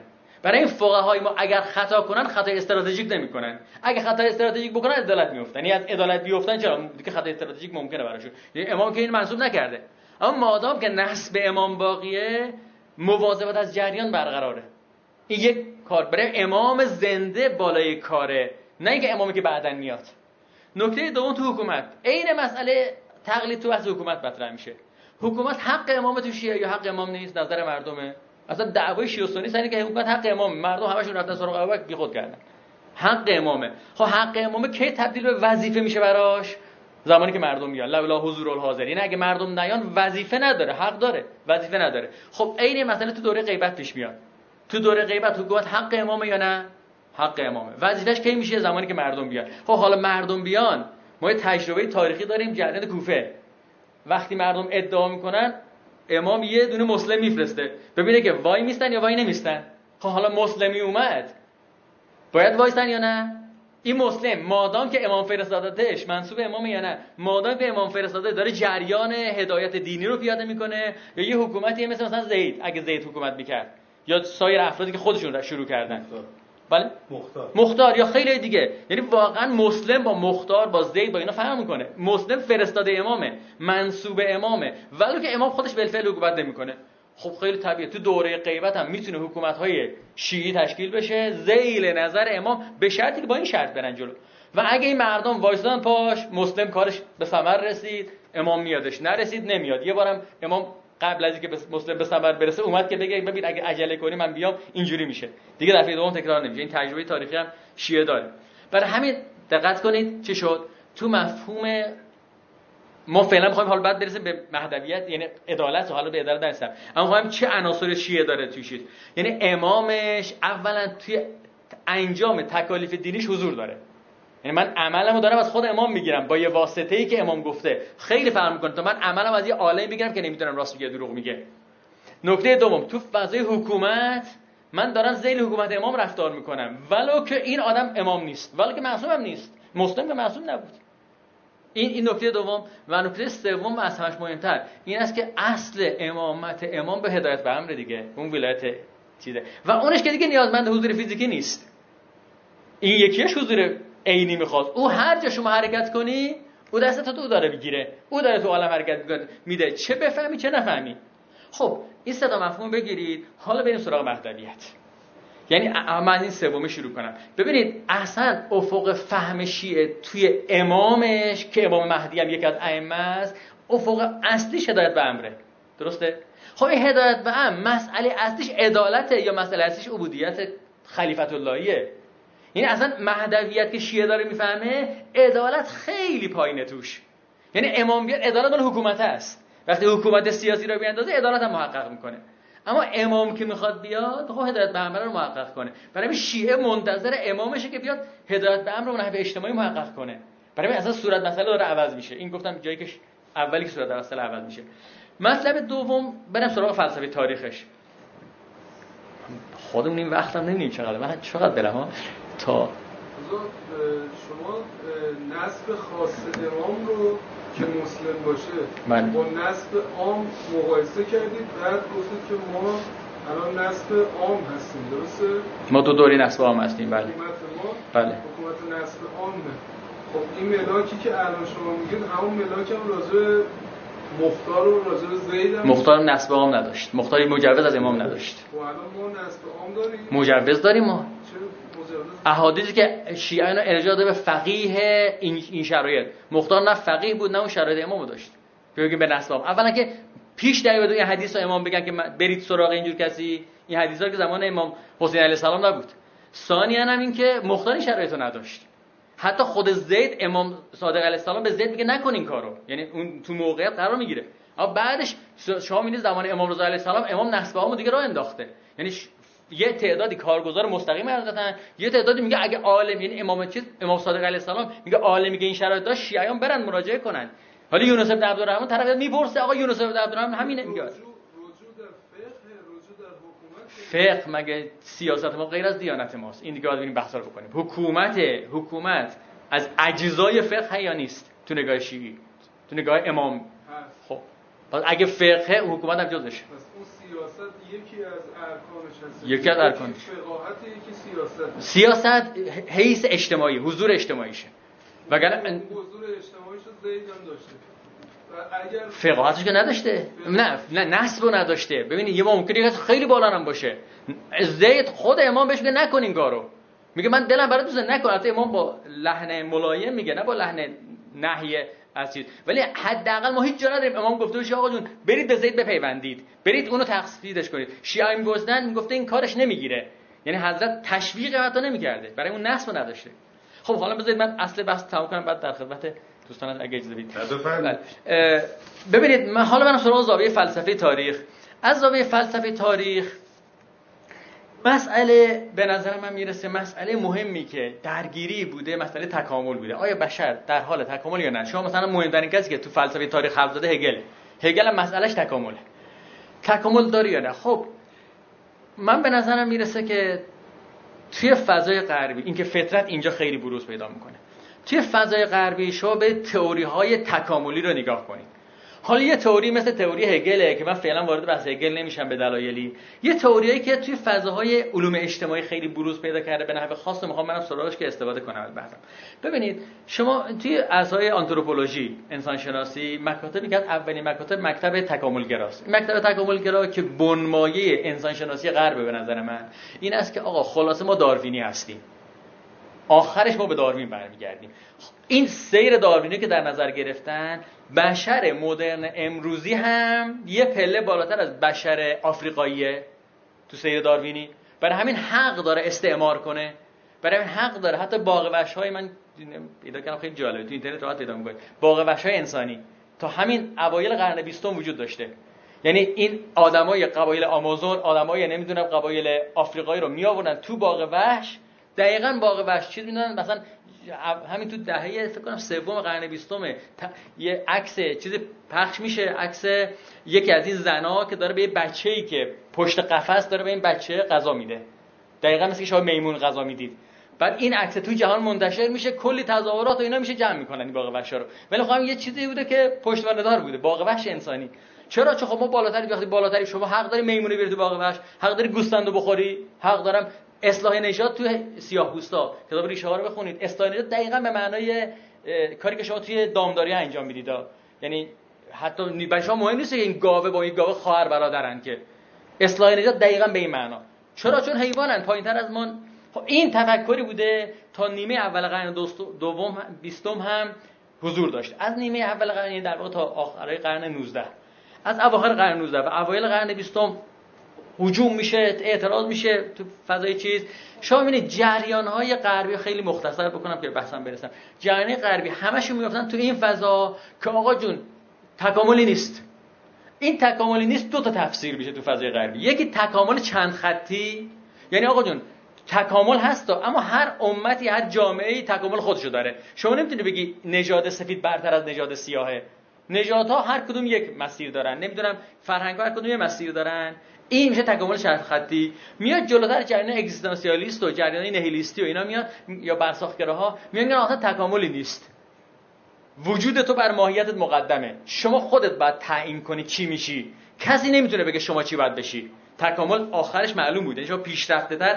برای این فقهای ما اگر خطا کنن خطا استراتژیک نمیکنن، اگه خطا استراتژیک بکنن عدالت میافتن. یعنی از عدالت بیافتن چرا؟ دیگه خطا استراتژیک ممکنه براشون. یعنی امام که این منسوب نکرده، اما مادام که نسب امام باقیه مواظبت از جریان برقراره. این یک کار برای امام زنده بالای کاره، نه اینکه امامی که بعدن میاد. نکته دوم تو حکومت، عین مسئله تقلید تو بحث حکومت مطرح میشه. حکومت حق امام تو شیعه یا حق امام نیست؟ نظر مردمه. اصلا دعوای شیعه و سنی سر اینه که حکومت حق امام، مردم همشون رفتن سراغ ابوبکر بیخود کردن. حق امامه. خب حق امامه کی تبدیل به وظیفه میشه براش؟ زمانی که مردم میان. لولا حضور الحاضرین، اگه مردم نیان وظیفه نداره، حق داره، وظیفه نداره. خب عین مسئله تو دوره غیبت پیش میاد. تو دوره غیبت حکومت حق امامه یا نه؟ حق امامه. وظیفش کی میشه؟ زمانی که مردم بیان. خب حالا مردم بیان، ما یه تجربه تاریخی داریم، جریان کوفه. وقتی مردم ادعا میکنن امام یه دونه مسلم میفرسته ببینه که وای میستن یا وای نمیستن. خب حالا مسلمی اومد، باید وایستن یا نه؟ این مسلم مادام که امام فرستادتش منسوب امام یا نه، مادام که امام فرستاده داره جریان هدایت دینی رو پیاده میکنه، یا یه حکومتی مثلا زید، اگه زید حکومت میکرد، یا سایر افرادی که خودشون رو شروع کردن، بله مختار یا خیلی دیگه. یعنی واقعا مسلم با مختار با زید با اینا فرق میکنه. مسلم فرستاده امامه، منسوب امامه، ولی که امام خودش بالفعل حکومت نمیکنه. خب خیلی طبیعیه تو دوره غیبت هم میتونه حکومت‌های شیعی تشکیل بشه ذیل نظر امام، به شرطی که با این شرط برن جلو. و اگه این مردم وایسادن پاش، مسلم کارش به ثمر رسید، امام میادش، نرسید نمیاد. یه بارم امام قبل از اینکه مسلم به ثمر برسه اومد که بگه ببین اگه عجله کنی من بیام اینجوری میشه. دیگه دفعه دوم تکرار نمیشه. این تجربه تاریخی هم شیعه داره. برای همین دقت کنید چی شد تو مفهوم ما فعلا می‌خوایم حالا بعد برسیم به مهدویت، یعنی عدالت، و حالا به عدالت درسم، اما می‌خوایم چه عناصر شیعه داره توش. یعنی امامش اولا توی انجام تکالیف دینیش حضور داره. یعنی من عملمو دارم از خود امام میگیرم با یه واسطه‌ای که امام گفته. خیلی فرق می‌کنه تا من عملم از یه عالم میگیرم که نمی‌دونم راست میگه دروغ میگه. نکته دوم، تو فضای حکومت من دارم ذیل حکومت امام رفتار میکنم، ولو که این آدم امام نیست، ولو که معصوم هم نیست. مسلم که معصوم نبود. این نکته دوم. و نکته سوم از همش مهمتر این است که اصل امامت امام به هدایت به امر دیگه، اون ولایت چیزه، و اونش که دیگه نیازمند حضور فیزیکی نیست. این یکیش حضور عینی میخواد. او هر جا شما حرکت کنی او دستت تو داره میگیره، او داره تو عالم حرکت میده، چه بفهمی چه نفهمی. خب این سه تا مفهوم بگیرید. حالا بریم سراغ مهدویت. یعنی من این سومی شروع کنم. ببینید اصلا افق فهم شیعه توی امامش که امام مهدی هم یکی از ائمه است، افق اصلیش هدایت به امره. درسته؟ خب این هدایت به امر مسئله اصلیش عدالته یا مسئله اصلیش عبودیت خلیفت اللهیه؟ یعنی اصلا مهدویت که شیعه داره میفهمه عدالت خیلی پایینه توش. یعنی امام بیاد عدالت مال حکومت است. وقتی حکومت سیاسی رو بیاندازه عدالت هم محقق میکنه. اما امام که میخواد بیاد خب هدایت به امر رو محقق کنه. برای همین شیعه منتظر امامشه که بیاد هدایت به امر رو نحو اجتماعی محقق کنه. برای همین اصلا صورت مسئله داره عوض میشه. این گفتم جایی که اولی که صورت مسئله عوض میشه. مطلب دوم بریم سراغ فلسفه تاریخش. خودمون این وقتم نمیدونیم چقدر، من چقدر برم ها تا شما نسب خاص امام رو که مسلم باشه با نسب عام مقایسه کردید، بعد گفتید که ما الان نسب عام هستیم، درسته؟ ما دو دوری نسب عام هستیم. بله. حکومت ما بله. حکومت نسب عامه. خب این ملاکی که الان شما میگید همون ملاک هم راجع مختار و راجع زید هم مختار نسب عام نداشت. مختاری مجوز از امام نداشت. خب الان ما نسب عام داریم. مجوز داریم ما. چه احادیثی که شیعه اینا ارجاع داده به فقیه این شرایط. مختار نه فقیه بود نه اون شرایط امامو داشت. بگیم به نسب عام. اولا که پیش در این حدیث رو امام بگن که برید سراغ اینجور کسی، این حدیثا که زمان امام حسین علیه السلام نبود. ثانیاً هم این که مختار این شرایط رو نداشت. حتی خود زید، امام صادق علیه السلام به زید میگه نکن این کارو، یعنی اون تو موقعیت قرار میگیره. اما بعدش شما می‌بینید زمان امام رضا علیه السلام امام نسب عامو دیگه راه انداخته. یعنی یه تعدادی کارگزار مستقیم حضرتن، یه تعدادی میگه اگه عالم، یعنی امام صادق علیه السلام میگه عالم میگه این شرایط داشت، شیعیان برن مراجعه کنن. حالا یونس بن عبدالرحمن طرف میپرسه آقا یونس بن عبدالرحمن همینه میگه. فقه مگه سیاست ما غیر از دیانت ماست؟ این دیگه باید بریم بحثا رو بکنیم. حکومت از اجزای فقه یا نیست تو نگاه شیعی؟ تو نگاه امام. خب پس اگه فقه حکومت هم جزشه. پس اون سیاست یکی از ارکانش هست. یکی از ارکانش فقاهت، یکی سیاست حیث اجتماعی، حضور اجتماعیشه. وگرنه حضور اجتماعیش رو زید هم داشته. فقاهتش که نداشته. نه نسبو نداشته. ببینید یه ممکنه که خیلی بالا هم باشه. زید خود امام بهش میگه نکن این کارو. میگه من دلم برات دوست نکن. البته امام با لحن ملایم میگه، نه با لحن نهی از چیز. ولی حداقل ما هیچ جا نداریم امام گفته باشه آقا جون برید به زید بپیوندید، برید اونو تخفیفش کنید. شیعه میگفتن میگفته این کارش نمیگیره. یعنی حضرت تشویق حتی نمیکرده، برای اون نسب نداشته. خب حالا بذارید من اصل بحث تموم کنم بعد در خدمت دوستان اگه اجازه بدید. ببینید حالا من سراغ زاویه فلسفه تاریخ. از زاویه فلسفه تاریخ مسئله به نظر من میرسه مسئله مهمی که درگیری بوده مسئله تکامل بوده. آیا بشر در حال تکامل یا نه؟ شما مثلا مهمترین کسی که تو فلسفه تاریخ حرف زده هگل هم مسئلهش تکامله. تکامل داره یا نه؟ خب من به نظرم میرسه که توی فضای غربی اینکه فطرت اینجا خیلی بروز پیدا میکنه. توی فضای غربی شما به تئوری‌های تکاملی رو نگاه کنید. حالا یه تئوری مثل تئوری هگله که من فعلا وارد بحث هگل نمیشم به دلایلی، یه تئوریایی که توی فضاهای علوم اجتماعی خیلی بروز پیدا کرده به نحو خاص میخوام منم سراغش که استفاده کنم از بحثم. ببینید شما توی اسای آنتروپولوژی، انسان شناسی، مکاتبی که اولین مکتب تکاملگراست. مکتب تکاملگرا که بنمایه انسان شناسی غرب به نظر من این است که آقا خلاصه ما داروینی هستیم. آخرش ما به داروین برمیگردیم. این سیر داروینی که در نظر گرفتن بشر مدرن امروزی هم یه پله بالاتر از بشر آفریقاییه تو سیر داروینی. برای همین حق داره استعمار کنه، برای همین حق داره حتی باغ وحش‌های من پیدا کردم خیلی جالبه تو اینترنت راحت پیدا می‌کنید، باغ وحش‌های انسانی تا همین اوایل قرن 20 وجود داشته. یعنی این آدمای قبایل آمازون، آدمای نمیدونم قبایل آفریقایی رو میآوردن تو باغ وحش. دقیقاً باغ وحش چیز میدونن مثلا همین تو دهه فکر کنم سوم قرن 20 یه عکس چیز پخش میشه، عکس یکی از این زنا که داره به یه بچه‌ای که پشت قفس داره به این بچه غذا میده. دقیقاً مثل که شما میمون غذا میدید. بعد این عکس تو جهان منتشر میشه، کلی تظاهرات و اینا میشه جمع میکنن این باغ وحشا رو. ولی خب یه چیزی بوده که پشتوانه‌دار بوده، باغ وحش انسانی. چرا؟ چون خب ما بالاتری، وقتی بالاتری شما حق داری میمونه بری تو باغ وحش، حق داری گوسفندو بخوری، حق دارم اصلاح نژاد تو سیاه‌پوستا کتاب ریشه ها رو بخونید. اصلاح نژاد دقیقاً به معنای کاری که شما توی دامداری انجام میدید. یعنی حتی برای شما مهم نیست که این گاوه با این گاوه خواهر برادرن، که اصلاح نژاد دقیقاً به این معنا. چرا؟ چون حیوانن، پایین‌تر از ما. این تفکری بوده تا نیمه اول قرن دوم 20 هم حضور داشت. از نیمه اول قرن در واقع تا آخر قرن 19، از اواخر قرن 19 و اوایل قرن 20 هجوم میشه، اعتراض میشه تو فضای چیز. شما میبینید جریان‌های غربی خیلی مختصر بکنم که بحثم برسم. جریان‌های غربی همشون میگفتن تو این فضا که آقا جون تکاملی نیست. این تکاملی نیست دو تا تفسیر میشه تو فضای غربی. یکی تکامل چند خطی، یعنی آقا جون تکامل هست اما هر امتی، هر جامعه‌ای تکامل خودشو داره. شما نمیتونی بگی نژاد سفید برتر از نژاد سیاهه. نژادها هر کدوم یک مسیر دارن، نمیدونم فرهنگ‌ها هر کدوم یک مسیر دارن. این میشه تکامل چند خطی. میاد جلوتر جریان اگزیستانسیالیست و جریان نهیلیستی و اینا میاد، یا برساختگراها میگن آخه تکاملی نیست. وجود تو بر ماهیتت مقدمه. شما خودت باید تعیین کنی چی میشی. کسی نمیتونه بگه شما چی باید بشی. تکامل آخرش معلوم بوده. شما پیشرفته‌تر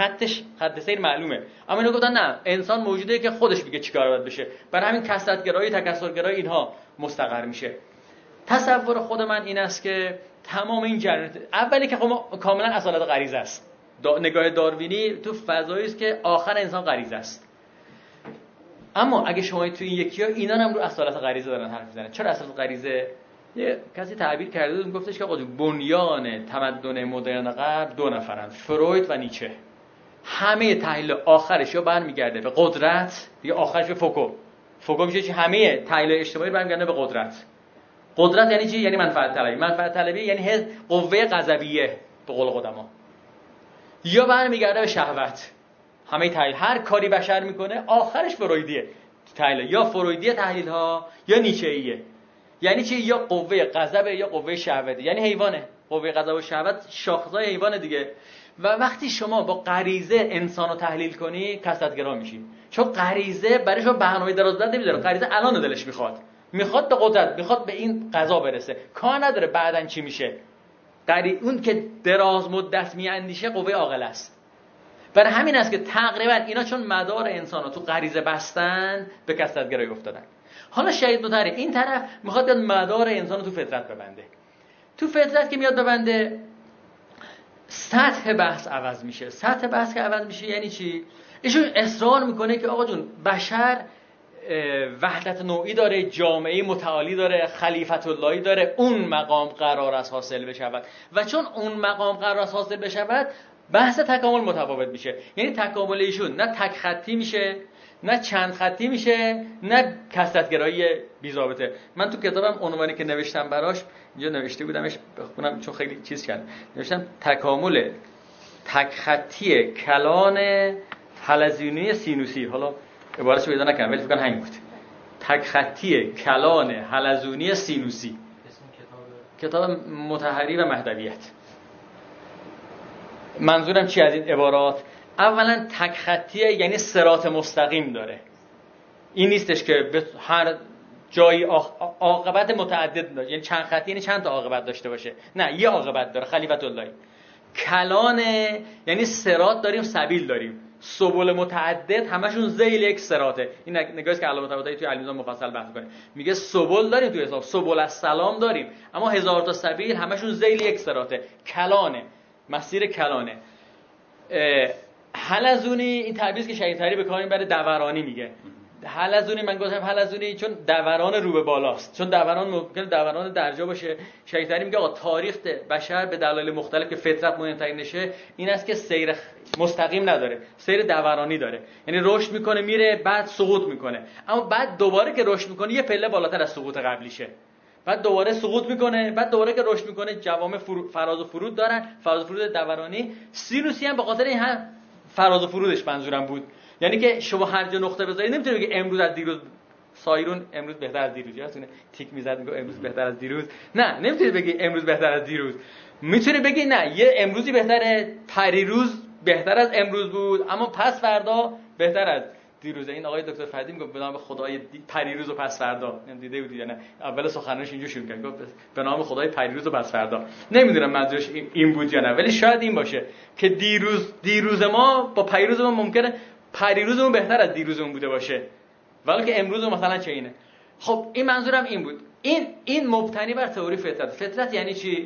خط سیر معلومه. اما اینا گفتن نه، انسان موجودیه که خودش میگه چیکار باید بشه. برای همین کثرت‌گرایی، تکثرگرایی اینها مستقر میشه. تصور خود من این است که تمام این جریانات اولی که خب کاملا اصالت غریزه است. نگاه داروینی تو فضایی است که آخر انسان غریزه است. اما اگه شما تو این یکی‌ها اینا هم رو اصالت غریزه دارن حرف میزنن. چرا اصالت غریزه؟ یه کسی تعبیر کرده بود، گفتش که آقا بنیان تمدن مدرن غرب دو نفرن، فروید و نیچه. همه تحلیل آخرش یا برمیگرده به قدرت یا آخرش به فوکو میشه چی؟ همه تحلیل اجتماعی برمیگرده به قدرت. قدرت یعنی چی؟ یعنی منفعت طلبی. منفعت طلبی یعنی قوه غضبیه به قول قدما. یا برمیگرده به شهوت. همه تحلیل هر کاری بشر میکنه آخرش فرویدیه تحلیل، یا فرویدیه تحلیل ها یا نیچه‌ایه. یعنی چی؟ یا قوه غضب یا قوه شهوت، یعنی حیوانه. قوه غضب و شهوت شاخصای حیوانه دیگه. و وقتی شما با غریزه انسانو تحلیل کنی کثرت‌گرا میشی، چون غریزه برای شما برنامه دراز مدت نمیذاره. غریزه الان دلش میخواد به قدرت، میخواد به این قضا برسه، کار نداره بعدن چی میشه. اون که دراز مدت میاندیشه قوه عاقله است. برای همین است که تقریبا اینا چون مدار انسان رو تو غریزه بستن به کثرت‌گرایی افتادن. حالا شهید مطهری این طرف میخواد بیاد مدار انسان رو تو فطرت ببنده. تو فطرت که میاد ببنده، سطح بحث عوض میشه. سطح بحث که عوض میشه یعنی چی؟ ایشون اصرار میکنه که آقا جون بشر وحدت نوعی داره، جامعه متعالی داره، خلیفت اللهی داره، اون مقام قرار است حاصل بشود و چون اون مقام قرار است حاصل بشود بحث تکامل متفاوت میشه. یعنی تکامل ایشون نه تک خطی میشه، نه چند خطی میشه، نه کثرت‌گرایی بی‌ضابطه. من تو کتابم عنوانی که نوشتم براش اینجا نوشته بودمش بخونم چون خیلی چیز کردم. نوشتم تکامل تک خطی کلان حلزونی سینوسی. حالا عبارتشو پیدا نکردم ولی فکر کنم همین بود. تک خطی کلان حلزونی سینوسی. کتاب مطهری و مهدویت. منظورم چی از این عبارات؟ اولا تک خطیه یعنی صراط مستقیم داره. این نیستش که به هر جایی عاقبت متعدد داره، یعنی چند خطی یعنی چند تا عاقبت داشته باشه. نه، یه عاقبت داره، خلیفت اللهی. کلانه یعنی صراط داریم، سبیل داریم، سبل متعدد همشون ذیل یک صراطه. این نگاهی که علامه طباطبایی توی المیزان مفصل بحث می‌کنه. میگه سبل داریم توی اسلام، سبل السلام داریم، اما هزار تا سبیل همشون ذیل یک صراطه. کلانه، مسیر کلانه. حلزونی این تعبیر که شهید طباطبایی به کار میبره دورانی میگه. حلزونی من گفتم حلزونی چون دوران رو به بالاست، چون دوران ممکن دوران درجا باشه. شهید طباطبایی میگه آقا تاریخ بشر به دلایل مختلف که فطرت مهمترین نشه این است که سیر مستقیم نداره، سیر دورانی داره. یعنی رشد میکنه میره بعد سقوط میکنه، اما بعد دوباره که رشد میکنه یه پله بالاتر از سقوط قبلیشه، بعد دوباره سقوط میکنه، بعد دوباره که رشد میکنه جوامع فراز و فرود دارن، فراز و فرود دورانی. سینوسی هم به خاطر این هم فراز و فرودش منظورم بود. یعنی که شما هر جا نقطه بذارید نمیتونید بگی امروز از دیروز سایرون امروز بهتر از دیروز، یادتونه تیک میزد میگه امروز بهتر از دیروز. نه، نمیتونید بگی امروز بهتر از دیروز. میتونید بگی نه، یه امروزی بهتره، پریروز بهتر از امروز بود، اما پس فردا بهتر از دیروزه. این آقای دکتر فردی میگه به نام خدای پریروز و پس فردا. دیده بودید یا نه؟ اول سخنرانیش اینجوری شروع کرد، گفت به نام خدای پریروز و پس فردا. نمیدونم منظورش این بود یا نه، ولی شاید این باشه که دیروز ما با پریروز ما ممکنه پریروزمون بهتر از دیروزمون بوده باشه، ولی که امروز مثلا چه اینه. خب این منظورم این بود. این مبتنی بر تئوری فطرت. فطرت یعنی چی؟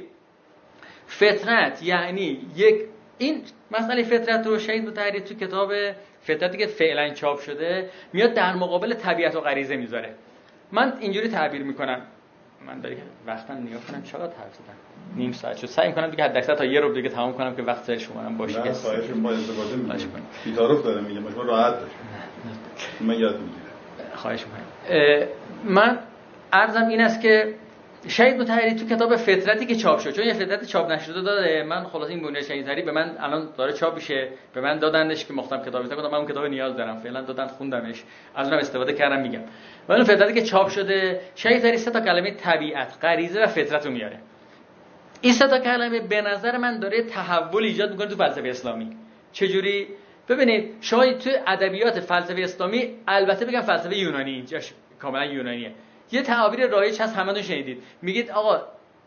فطرت یعنی این مسئله فطرت رو شهید مطهری تو کتاب فطرتی که فعلا چاپ شده میاد در مقابل طبیعت و غریزه میذاره. من اینجوری تعبیر میکنم، من برای وقتم نگاه کنم چقدر حرف زدم، نیم ساعت شد. سعی میکنم دیگه حداکثر تا یه رو دیگه تمام کنم که وقت شما هم باشه. نه سایش ما استفاده میکنیم، بی‌تعارف داره میگه، ما راحت باشه. من یاد میگیرم. خواهش میکنم. من عرضم این است که شهید مطهری تو کتاب فطرتی که چاپ شد، چون یه فطرت چاپ نشده داره، من خلاص این بنیاد شهید مطهری به من الان داره چاپ میشه، به من دادنش که مختم کتاب بزنم، گفتم من اون کتاب نیاز دارم، فعلا دادن خوندمش، از اونم استفاده کردم میگم. ولی فطرتی که چاپ شده شهید مطهری سه تا کلمه طبیعت، غریزه و فطرت رو میاره. این سه تا کلمه به نظر من داره تحول ایجاد میکنه تو فلسفه اسلامی. چجوری؟ ببینید شما تو ادبیات فلسفه اسلامی، البته بگم فلسفه یونانی اینجاش کاملا یونانیه، یه تعابیر رایج هست همتون شنیدید، میگید آقا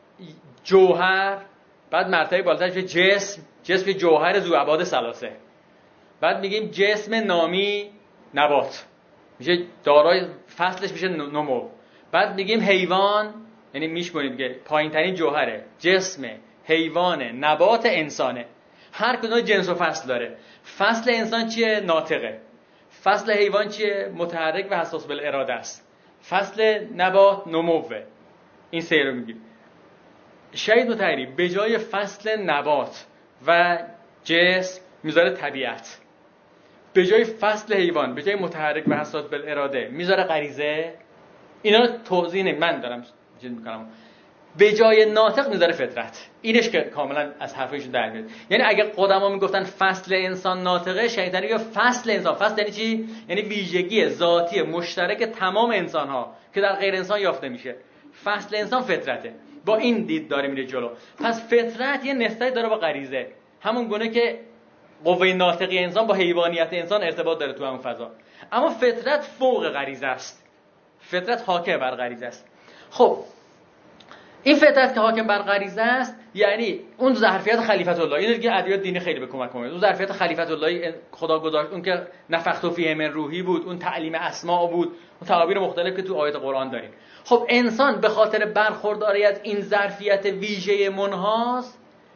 جوهر، بعد مرتبه بالاترش میشه جسم جوهر ذو ابعاد ثلاثه، بعد میگیم جسم نامی نبات، میشه دارای فصلش میشه نمو، بعد میگیم حیوان، یعنی میشمونید که پایین ترین جوهره، جسم حیوان نبات انسانه، هر کدوم جنس و فصل داره. فصل انسان چیه؟ ناطقه. فصل حیوان چیه؟ متحرک و حساس بالاراده است. فصل نبات نموه. این سه رو میگیم. شهید مطهری به جای فصل نبات و جسم میذاره طبیعت، به جای فصل حیوان، به جای متحرک و حساس بالاراده میذاره غریزه. اینا توضیح من دارم چیز میکنم. به جای ناطق میذاره فطرت. اینش که کاملا از حرفشون در میاد. یعنی اگه قدما میگفتن فصل انسان ناطقه، شهید طباطبایی میگه فصل انسان. فصل یعنی چی؟ یعنی ویژگی ذاتی مشترک تمام انسان ها که در غیر انسان یافته میشه. فصل انسان فطرته. با این دید داره میره جلو. پس فطرت یه نسبتی داره با غریزه، همون گونه که قوه ناطقی انسان با حیوانیت انسان ارتباط داره تو همون فضا. اما فطرت فوق غریزه است. فطرت حاکم بر غریزه است. خب این فطرت که حاکم بر غریزه است یعنی اون ظرفیت خلیفت الله، اینو دیگه ادبیات دینی خیلی به کمک میاد. اون ظرفیت خلیفت الله خدا گذاشت، اون که نفخت فیه من روحی بود، اون تعلیم اسماء بود، اون تعابیر مختلف که تو آیات قرآن داریم. خب انسان به خاطر برخورداریت این ظرفیت ویژه منحاس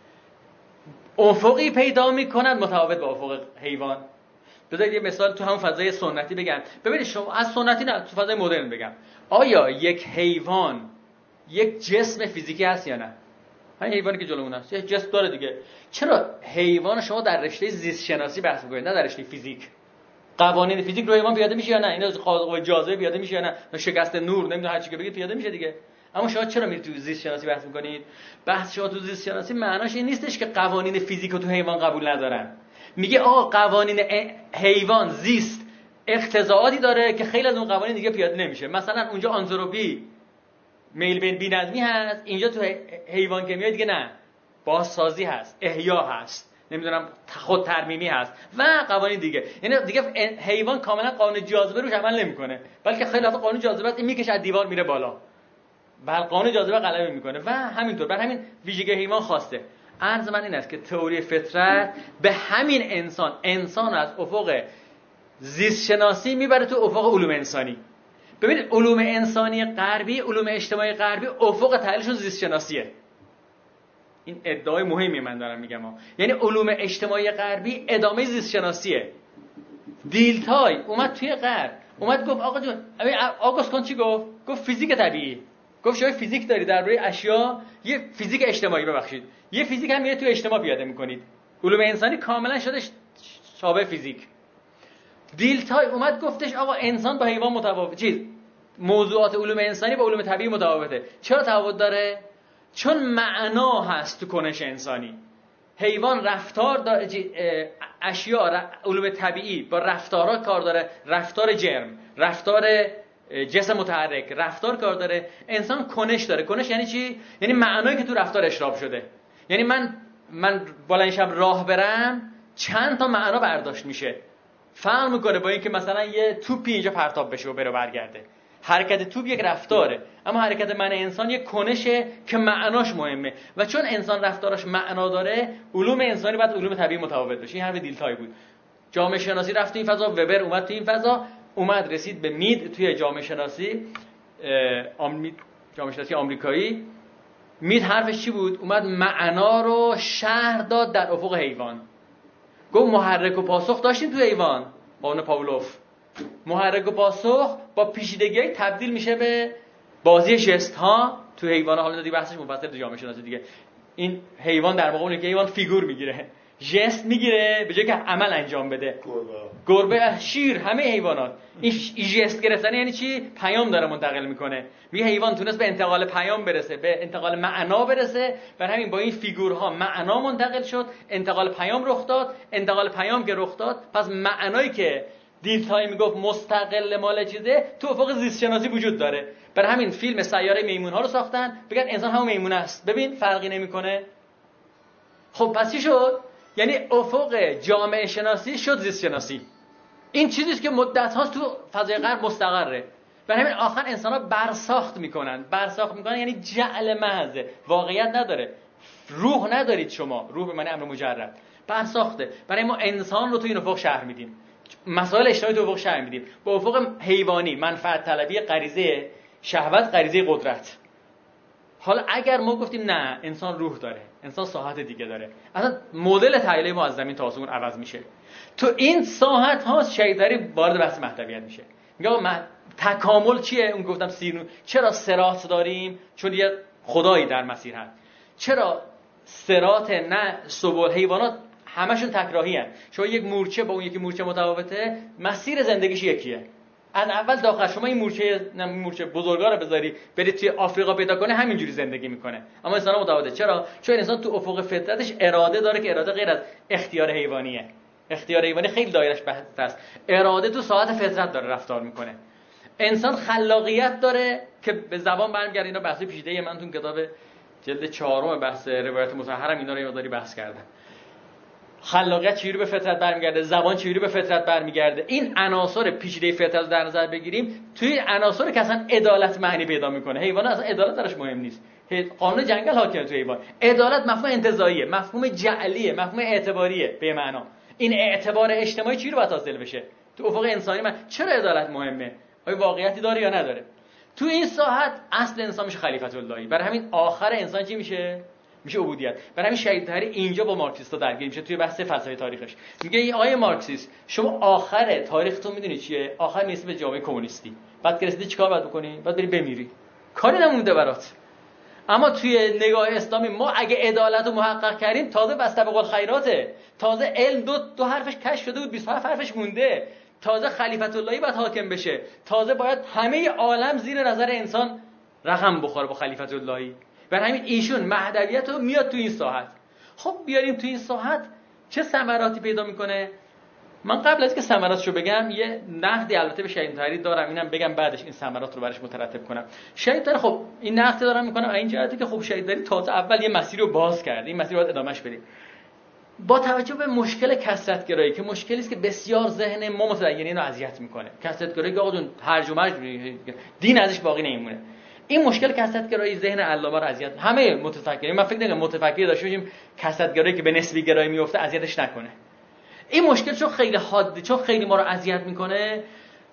افقی پیدا میکند متفاوت با افق حیوان. بذارید یه مثال تو همون فضای سنتی بگم. ببینید شما از سنتی نه، تو فضای مدرن بگم. آیا یک حیوان یک جسم فیزیکی هست یا نه؟ همین حیوانی که جلومون هست یه جسم داره دیگه. چرا حیوان شما در رشته زیست شناسی بحث می‌کنید نه در رشته فیزیک؟ قوانین فیزیک رو حیوان پیاده میشه یا نه؟ اینا قوانین جاذبه پیاده میشه یا نه؟ شکست نور نمیدونم هر چی که بگید پیاده میشه دیگه. اما شما چرا میرید تو زیست شناسی بحث می‌کنید؟ بحث شما تو زیست شناسی معناش این نیستش که قوانین فیزیک رو تو حیوان قبول ندارن. میگه آقا قوانین حیوان زیست اقتضاعاتی داره که خیلی از اون قوانین دیگه پیاده نمیشه. مثلا اونجا آنتروپی میل بین بی‌نظمی هست، اینجا تو حیوان که میاد دیگه نه، بازسازی هست، احیا هست، نمیدونم خود ترمیمی هست و قوانین دیگه. یعنی دیگه حیوان کاملا قانون جاذبه روش عمل نمیکنه، بلکه خیلی وقتا قانون جاذبه است میکشه از دیوار میره بالا، بل قانون جاذبه غلبه میکنه و همینطور. بر همین ویژگی حیوان خواسته. عرض من این است که تئوری فطرت به همین انسان از افق زیست شناسی میبره تو افق علوم انسانی. ببینید علوم انسانی غربی، علوم اجتماعی غربی افق تحلیلشون زیست شناسیه. این ادعای مهمی من دارم میگم یعنی علوم اجتماعی غربی ادامه زیست شناسیه. دیلتای اومد توی غرب اومد گفت آقا جون آگوست کانت چی گفت فیزیک طبیعی. گفت شما فیزیک دارید درباره اشیا، یه فیزیک اجتماعی ببخشید یه فیزیک هم میره توی اجتماع پیاده میکنید. علوم انسانی کاملا شده شابه فیزیک. دیلتای اومد گفتش آقا انسان با حیوان متفاوت، موضوعات علوم انسانی با علوم طبیعی متفاوته. چرا تفاوت داره؟ چون معنا هست تو کنش انسانی. حیوان رفتار داره، اشیا علوم طبیعی با رفتارا کار داره، رفتار جرم، رفتار جسم متحرک، رفتار کار داره. انسان کنش داره. کنش یعنی چی؟ یعنی معنایی که تو رفتار اشراب شده. یعنی من بالا شب راه برم چند تا معنا برداشت میشه. فرق میکنه با اینکه مثلا یه توپی اینجا پرتاب بشه و بره برگرده. حرکت توپ یک رفتاره، اما حرکت من انسان یک کنشه که معناش مهمه. و چون انسان رفتاراش معنا داره، علوم انسانی باید علوم طبیعی متفاوت بشه. این حرف دیلتای بود. جامعه شناسی رفت تو این فضا، وبر اومد تو این فضا، اومد رسید به مید توی جامعه شناسی آمریکایی. مید حرفش چی بود؟ اومد معنا رو شرح داد در افق حیوان. گفت محرک و پاسخ داشتیم تو حیوان، قانون پاولوف. محرک و پاسخ با پیچیدگی تبدیل میشه به بازی ژست ها تو حیوان. حالا دیگه بحثش مفصل تو جامعه شناسی دیگه. این حیوان در مقابل اینکه حیوان فیگور میگیره، ژست میگیره به جای که عمل انجام بده. گربه، شیر، همه حیوانات این ژست گرفتن یعنی چی؟ پیام داره منتقل میکنه. میگه حیوان تونست به انتقال پیام برسه، به انتقال معنا برسه، بر همین با این فیگورها معنا منتقل شد، انتقال پیام رخ داد. انتقال پیام که رخ داد، پس معنایی که دیلتای میگفت مستقل مال چیزه تو افق زیست شناسی وجود داره. بر همین فیلم سیاره میمون ها رو ساختن بگن انسان هم میمون است. ببین فرقی نمیکنه. خب پس چی شد؟ یعنی افق جامعه شناسی شد زیست شناسی. این چیزیه که مدت هاست تو فضای غرب مستقره. بر همین آخر انسان ها برساخت میکنن یعنی جعل محض، واقعیت نداره. روح ندارید شما، روح به معنی امر مجرد، برساخته. برای ما انسان رو تو این افق شرح میدیم، مسائل اجتماعی تو افق شرح میدیم. با افق حیوانی منفعت طلبی، غریزه شهوت، غریزه قدرت. حالا اگر ما گفتیم نه انسان روح داره، انسان ساحت دیگه داره، اصلا مدل تحلیل ما از زمین تا آسمون عوض میشه. تو این ساحت ها شیطانی وارد بحث مهدویت میشه. میگه تکامل چیه؟ اون گفتم سیرون. چرا صراط داریم؟ چون یه خدایی در مسیر هست. چرا صراط نه سبل؟ حیوانات همشون تکراهی هستن. شما یک مورچه با اون یکی مورچه متفاوته، مسیر زندگیش یکیه. از اول تا آخر شما این مورچه بزرگا رو بذاری برید توی آفریقا پیدا کنه، همینجوری زندگی میکنه. اما انسان متفاوته. چرا؟ چون انسان تو افق فطرتش اراده داره که اراده غیر از اختیار حیوانیه. اختیار حیوانی خیلی دایرش بسته است. اراده تو ساعت فطرت داره رفتار میکنه. انسان خلاقیت داره که به زبان برمیگرده. اینا بحث پیچیده من تو کتاب جلد 4 بحث روایت مطهرم اینا رو یه مقداری بحث کردم. خلاقیت چجوری به فطرت برمیگرده، زبان چجوری به فطرت برمیگرده. این عناصر پیچیده فطرت رو در نظر بگیریم، توی عناصر که اصلا عدالت معنی پیدا میکنه. حیوان اصلا عدالت درش مهم نیست، قانون جنگل حاکمه توی حیوان. عدالت مفهوم انتزاعیه، مفهوم جعلیه، مفهوم اعتباریه. به معنا این اعتبار اجتماعی چی رو باید حاصل بشه تو افق انسانی؟ من چرا عدالت مهمه؟ آیا واقعیتی داره یا نداره؟ تو این ساحت اصل انسان میشه خلیفت اللهی. برای همین آخر انسان چی میشه؟ میشه عبودیت. برای همین شهید طاهری اینجا با مارکسیستا درگیر میشه توی بحث فلسفه تاریخش. میگه آیه مارکسیست، شما آخر تاریختون میدونی چیه؟ آخر میرسی به جامعه کمونیستی. بعد که رسیدی چیکار باید بکنی؟ بعد بری بمیری. کاری نمونده برات. اما توی نگاه اسلامی ما اگه عدالت رو محقق کردیم، تازه بستبق الخیراته، تازه علم دو حرفش کشف شده بود، 27 حرفش مونده، تازه خلیفت اللهی باید حاکم بشه، تازه باید همه عالم زیر نظر انسان رقم بخوره با خلیفت اللهی. برای همین ایشون مهدویت رو میاد تو این ساحت. خب بیاریم تو این ساحت چه ثمراتی پیدا میکنه؟ من قبل از اینکه ثمراتشو بگم یه نقدی البته به شهید طاهری دارم، اینم بگم بعدش این ثمرات رو براش مترتب کنم. شهید طاهری خب این نقد دارم میکنم این جهتی که خب شهید طاهری تازه اول یه مسیر رو باز کرد، این مسیر رو باید ادامهش بدیم. با توجه به مشکل کثرت‌گرایی که مشکلی است که بسیار ذهن ما متدینین رو اذیت میکنه. کثرت‌گرایی که آقا جون هرج و مرج دین ازش باقی نمیمونه. این مشکل کثرت‌گرایی ذهن علامه رو اذیت، همه متفکرین، من فکر نمی‌کنم متفکری داشته باشیم کثرت‌گرایی که به نسبی گرایی میفته اذیتش نکنه. این مشکل چون خیلی حاده، چون خیلی ما رو اذیت میکنه،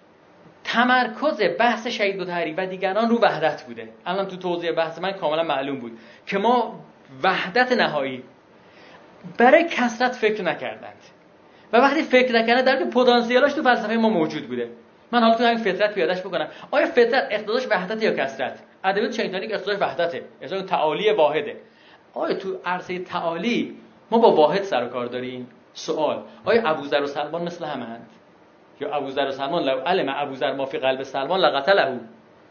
تمرکز بحث شهید طاهری و دیگران رو وحدت بوده. الان تو توضیح بحث من کاملا معلوم بود که ما وحدت نهایی برای کثرت فکر نکردند و وقتی فکر نکردن در که پتانسیلاش تو فلسفه ما موجود بوده. من حالا تو همین فطرت پیادهش بکنم. آیا فطرت اقتضاش وحدت یا کثرت؟ ادبیات شهید طاهری اقتضاش وحدته، اقتضاش تعالی واحده. آیا تو عرصه تعالی ما با واحد سر و کار داریم؟ سوال، آیا ابوذر و سلمان مثل همند؟ یا ابوذر و سلمان لو علم ابوذر ما فی قلب سلمان لقتله.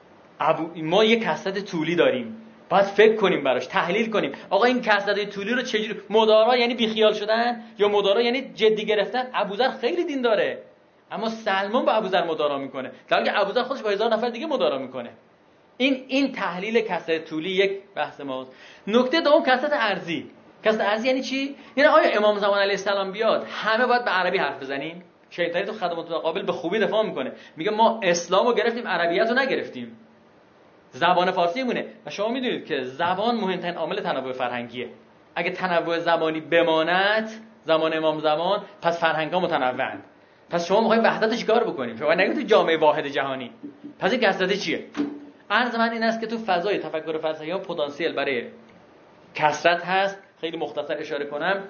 ما یک کثرت طولی داریم، باید فکر کنیم براش، تحلیل کنیم. آقا این کثرت طولی رو چجوری مدارا یعنی بیخیال شدن یا مدارا یعنی جدی گرفتن؟ ابوذر خیلی دین داره اما سلمان با ابوذر مدارا میکنه، در حالی که ابوذر خودش با 1000 نفر دیگه مدارا میکنه. این تحلیل کثرت طولی یک بحث ماست. نکته دوم کثرت ارضی. کثرت ارضی یعنی چی؟ یعنی آیا امام زمان علیه السلام بیاد همه باید به عربی حرف بزنیم؟ شهید طاهری تو خدمات متقابل به خوبی دفاع میکنه، میگه ما اسلامو گرفتیم عربیت رو نگرفتیم، زبان فارسی مونه. و شما میدونید که زبان مهمترین عامل تنوع فرهنگیه. اگه تنوع زبانی بماند زمان امام زمان، پس فرهنگ‌ها متنوعند. پس شما میخواید وحدت چیکار بکنیم؟ شما نگید تو جامعه واحد جهانی. پس این کثرت چیه؟ عرض من این است که تو فضای تفکر فلسفی ها پتانسیل برای کثرت هست. خیلی مختصر اشاره کنم.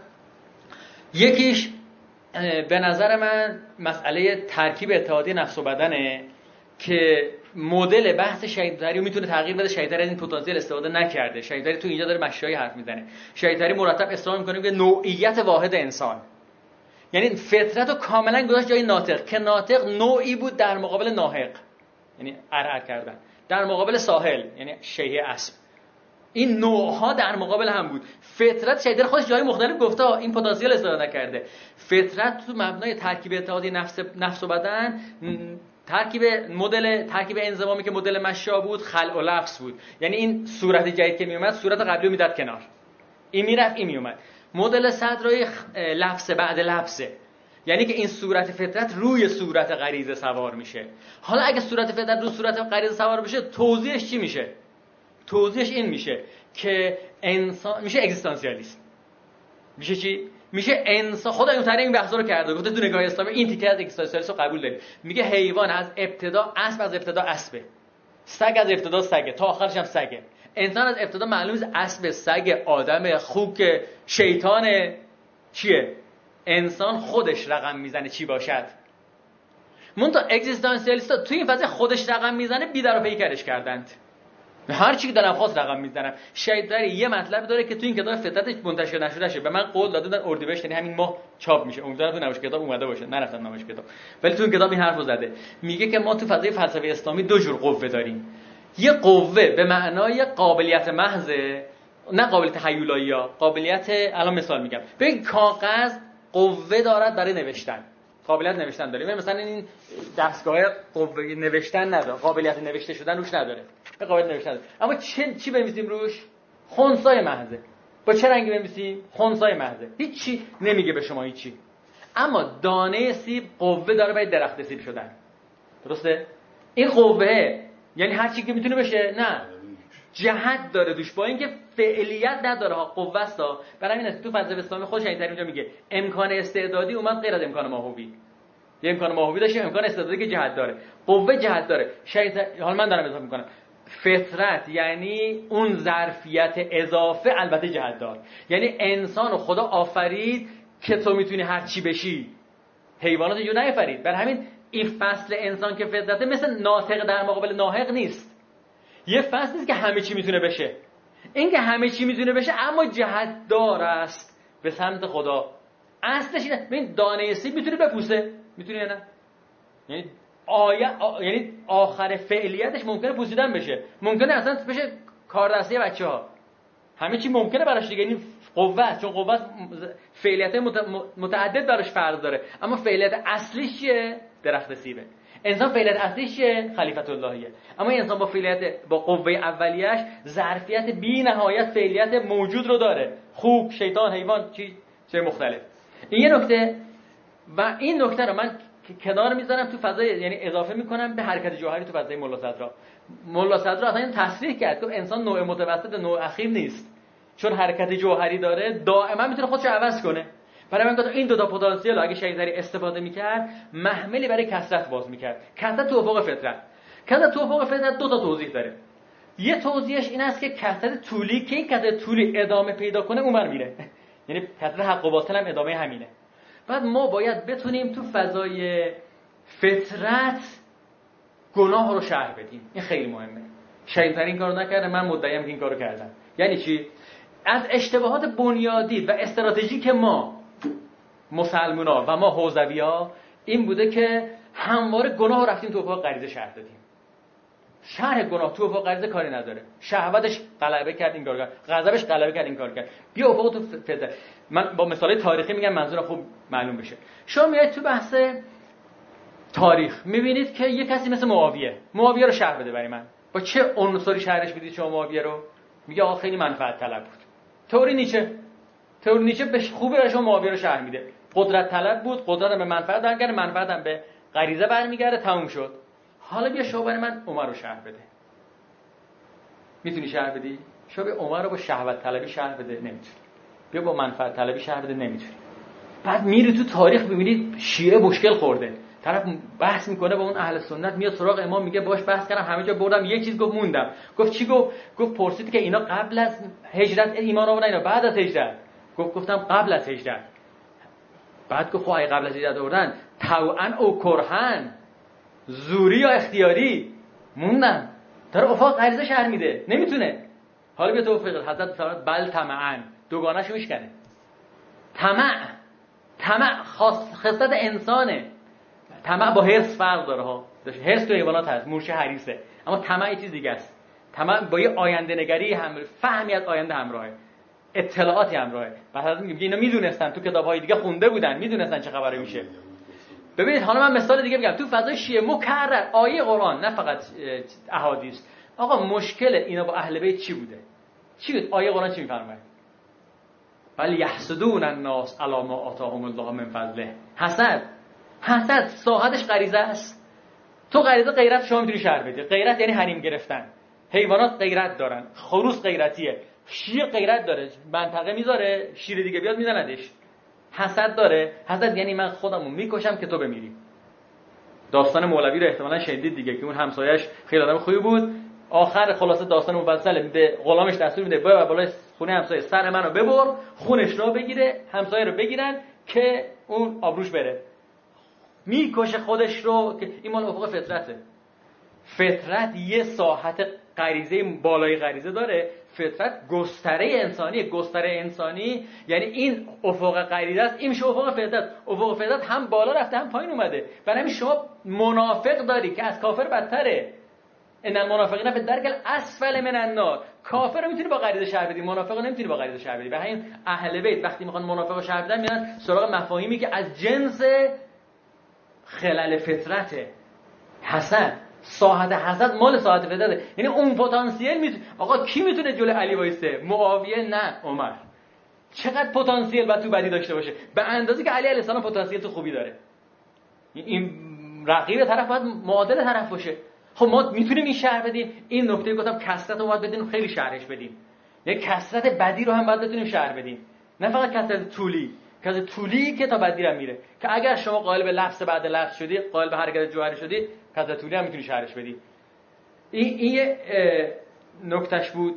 یکیش به نظر من مسئله ترکیب اتحادیه نفس و بدنه که مدل بحث شهید طاهری میتونه تغییر بده. شهید طاهری از این پتانسیل استفاده نکرده. شهید طاهری تو اینجا داره مشایی حرف میزنه. شهید طاهری مرتب اصرار میکنه که نوعیت واحد انسان، یعنی فطرت رو کاملا گذاشت جای ناطق، که ناطق نوعی بود در مقابل ناحق، یعنی عرعر کردن، در مقابل ساحل یعنی شیء اسب. این نوعها در مقابل هم بود. فطرت شهید طاهری خودش جای مختلف گفته این پتانسیل استفاده نکرده. فطرت تو مبنای ترکیب اتحادی نفس و بدن، ترکیب انضمامی که مدل مشا بود خلع و لفظ بود. یعنی این صورت جدید که می اومد صورت قبلی رو میداد کنار، این میرفت این می اومد. مدل صدرای لفظ بعد لفظه، یعنی که این صورت فطرت روی صورت غریزه سوار میشه. حالا اگه صورت فطرت روی صورت غریزه سوار بشه، توضیحش چی میشه؟ توضیحش این میشه که انسان میشه اگزیستانسیالیست. میشه چی؟ میشه انسان. خدا این طریق این بحثا رو کرده، گفته تو نگاه اسلامی این تیکه از اگزیستانسیالیسم رو قبول داریم. میگه حیوان از ابتدا اسب، از ابتدا اسبه، سگ از ابتدا سگه، تا آخرش هم سگه. انسان از ابتدا معلومه اسب، سگ، آدم، خوک، شیطان. چیه؟ انسان خودش رقم میزنه چی باشد. منتها اگزیستانسیالیستا توی این فاز خودش رقم میزنه بی‌در و پیکرش کردند. هر چی که دلم خواست رقم میزنم. شهید طاهری یه مطلب داره که تو این کتاب فطرتش منتشر نشده شه. به من قول داده در اردیبهشت، یعنی همین ماه چاپ میشه. امیدوارم تو نمایش کتاب اومده باشه. نرفتم نمایش کتاب. ولی تو این کتاب این حرفو زده. میگه که ما تو فضای فلسفه اسلامی دو جور قوه داریم. یه قوه به معنای قابلیت محض، نه قابلیت هیولایی ها، قابلیت، الان مثال میگم. ببین کاغذ قوه دارد برای نوشتن. قابلیت نوشتن داره. مثلا این دستگاه قوه نوشتن نداره، قابلیت نوشته شدن روش نداره. به قابلیت نوشتن داره. اما چی بنویسیم روش؟ خنثای محضه. با چه رنگی بنویسیم؟ خنثی محض. هیچی نمیگه به شما هیچی. اما دانه سیب قوه داره برای درخت سیب شدن. درسته؟ این قوه یعنی هر چی که میتونه بشه؟ نه. جهت داره دوش، با اینکه فعلیت نداره ها، قوه است. برای همین است تو فلسفه اسلامی خودش اینطوری اینجا میگه امکان استعدادی اومد غیر از امکان ماهوی. یه امکان ماهوی داشته، امکان استعدادی که جهت داره. قوه جهت داره. حالا من دارم اضافه میکنم. فطرت یعنی اون ظرفیت اضافه البته جهت دار. یعنی انسانو خدا آفرید که تو میتونی هر چی بشی. حیوانات اینجور نیافرید. برای همین این فصل انسان که فطرته مثل ناطق در مقابل ناحق نیست. یه فصل نیست که همه چی میتونه بشه. این که همه چی میتونه بشه اما جهت دار است به سمت خدا. اصلش اینه. ببین دانه سیب میتونه بپوسه؟ میتونه یا نه؟ یعنی آخر فعلیتش ممکنه پوسیدن بشه، ممکنه اصلا بشه کار دستی بچه‌ها. همه چی ممکنه براش دیگه. این قوه است، چون قوه فعلیت متعدد براش فرض داره. اما فعلیت اصلیش چیه؟ درخت سیبه. انسان فعلیت اصلیش چیه؟ خلیفت اللهیه. اما انسان با قوه اولیه‌اش ظرفیت بی نهایت فعلیت موجود رو داره. خوک، شیطان، حیوان، چیز مختلف. این یه نکته. و این نکته رو من کنار میذارم تو فضای، یعنی اضافه میکنم به حرکت جوهری تو فضای ملا صدرا. ملا صدرا اصلا این تصریح کرد که انسان نوع متوسط نوع اخیر نیست، چون حرکت جوهری داره دائما میتونه خودش رو عوض کنه. برای من گفتم این دو تا پتانسیل اگه شیطانی استفاده میکرد محملی برای کثرت باز میکرد. کثرت تو افق فطرت. کثرت تو افق فطرت دو تا توضیح داره. یه توضیحش این است که کثرت طولی که این کثرت طولی ادامه پیدا کنه اونور میره. یعنی کثرت حق و باطل هم ادامه همینه. بعد ما باید بتونیم تو فضای فطرت گناه رو شرح بدیم. این خیلی مهمه. شیطان این کارو نکرده، من مدعیم که این کارو کردم. یعنی چی؟ از اشتباهات بنیادی و استراتژیک ما مسلمونا و ما حوزوی‌ها این بوده که همواره گناه رو رفتیم تو افق غریزه شرح دادیم. شرح گناه تو افق غریزه کاری نداره. شهوتش غلبه کرد این کارو کرد، غضبش غلبه کرد این کارو کرد. بیا افق تو فطرت. من با مثالای تاریخی میگم منظورم خوب معلوم بشه. شما میایید تو بحث تاریخ میبینید که یه کسی مثل معاویه رو شرح بده برای من. با چه عنصری شرحش بدید شما معاویه رو؟ میگه آقا خیلی منفعت طلب بود. تئوری نیچه به خوبی شما معاویه رو شرح میده. قدرت طلب بود، قدرت به منفعت برمیگره، منفعت هم به غریزه برمیگره، تموم شد. حالا بیا شما برای من عمر رو شرح بده. میتونی شرح بدی؟ شما به عمر رو با شهوت طلبی شرح بده؟ نمیتونی. بیا با منفعت طلبی شرح بده؟ نمیتونی. بعد میری تو تاریخ ببینید شیعه مشکل خورده. طرف بحث میکنه با اون اهل سنت، میاد سراغ امام میگه باش بحث کردم همه جا بردم، یه چیز گفت موندم. گفت چی گفت؟ گفت پرسید که اینا قبل از هجرت ایمان آوردن اینا بعد از هجرت؟ گفتم قبل از هجرت. بعد گفت خب اگه قبل از هجرت آوردن طوعا او کرهن، زوری یا اختیاری موندن. داره افاق غریزه شرح میده، نمیتونه. حالا بیا تو افق حضرت بل طمعن دوگانه‌شو میشکنه. طمع خاصیت انسانه. طمع با حرص فرق داره ها. حرص تو حیوانات هست، مورچه حریصه. اما طمع یه چیز دیگه است. طمع با یه آینده نگری فهمی از آینده همراهه، اطلاعاتی همراهه. بعد میگه اینا میدونستن، تو کتاب‌های دیگه خونده بودن، میدونستن چه خبره میشه. ببینید حالا من مثال دیگه میگم. تو فضای شیعه مکرر آیه قرآن، نه فقط احادیث. آقا مشکل اینا با اهل بیت چی بوده؟ چی بود؟ آیه قرآن چی میفرماید؟ بل یحسدون الناس علی ما آتاهم الله من فضله. حسد ساحتش غریزه است. تو غریرت شما میتونی شرح بدی. غیرت یعنی حریم گرفتن. حیوانات غیرت دارن، خروس غیرتیه، شیر غیرت داره، منطقه میذاره شیر دیگه بیاد میزندش. حسد داره. حسد یعنی من خودمو میکشم که تو بمیری. داستان مولوی رو احتمالاً شنیدید دیگه که اون همسایه‌اش خیلی آدم خوبی بود. آخر خلاصه داستان مفصل میده، غلامش دستور میده بیا بالای خونه همسایه سر منو ببر، خونش رو بگیره، همسایه رو بگیرن که اون آبروش بره. میکشه خودش رو که این مال افق فطرته. فطرت یه ساحت غریزه بالای غریزه داره. فطرت گستره انسانی یعنی این افق غریزه است، این میشه افق فطرت. افق فطرت هم بالا رفته هم پایین اومده. برای همین شما منافق داری که از کافر بدتره. ان المنافقین فی الدرک الاسفل من النار. کافر رو میتونی با غریزه شرح بدی، منافق رو نمیتونی با غریزه شرح بدی. برای همین اهل بیت وقتی میخوان منافق رو شرح بدن میرن سراغ مفاهیمی که از جنس خلل فطرته. حسد، ساحت حسد مال ساحت فطرته. یعنی اون پتانسیل آقا کی میتونه جلوی علی وایسه؟ معاویه نه، عمر. چقدر پتانسیل باید تو بدی داشته باشه، به اندازه که علی علیه السلام پتانسیل تو خوبی داره. این رقیب طرف باید معادل طرف باشه. خب ما میتونیم این شرح بدیم. این نکته گفتم کثرت رو باید بدیم، خیلی شرحش بدیم. یک کثرت بدی رو هم باید بتونیم شرح بدیم، نه فقط کثرت طولی. کثرت طولی که تا بدی هم میره، که اگر شما قائل به لفظ بعد لفظ شدی، قائل به حرکت جوهری شدی، کثرت طولی هم میتونی شرحش بدی. این یه نکتهش بود.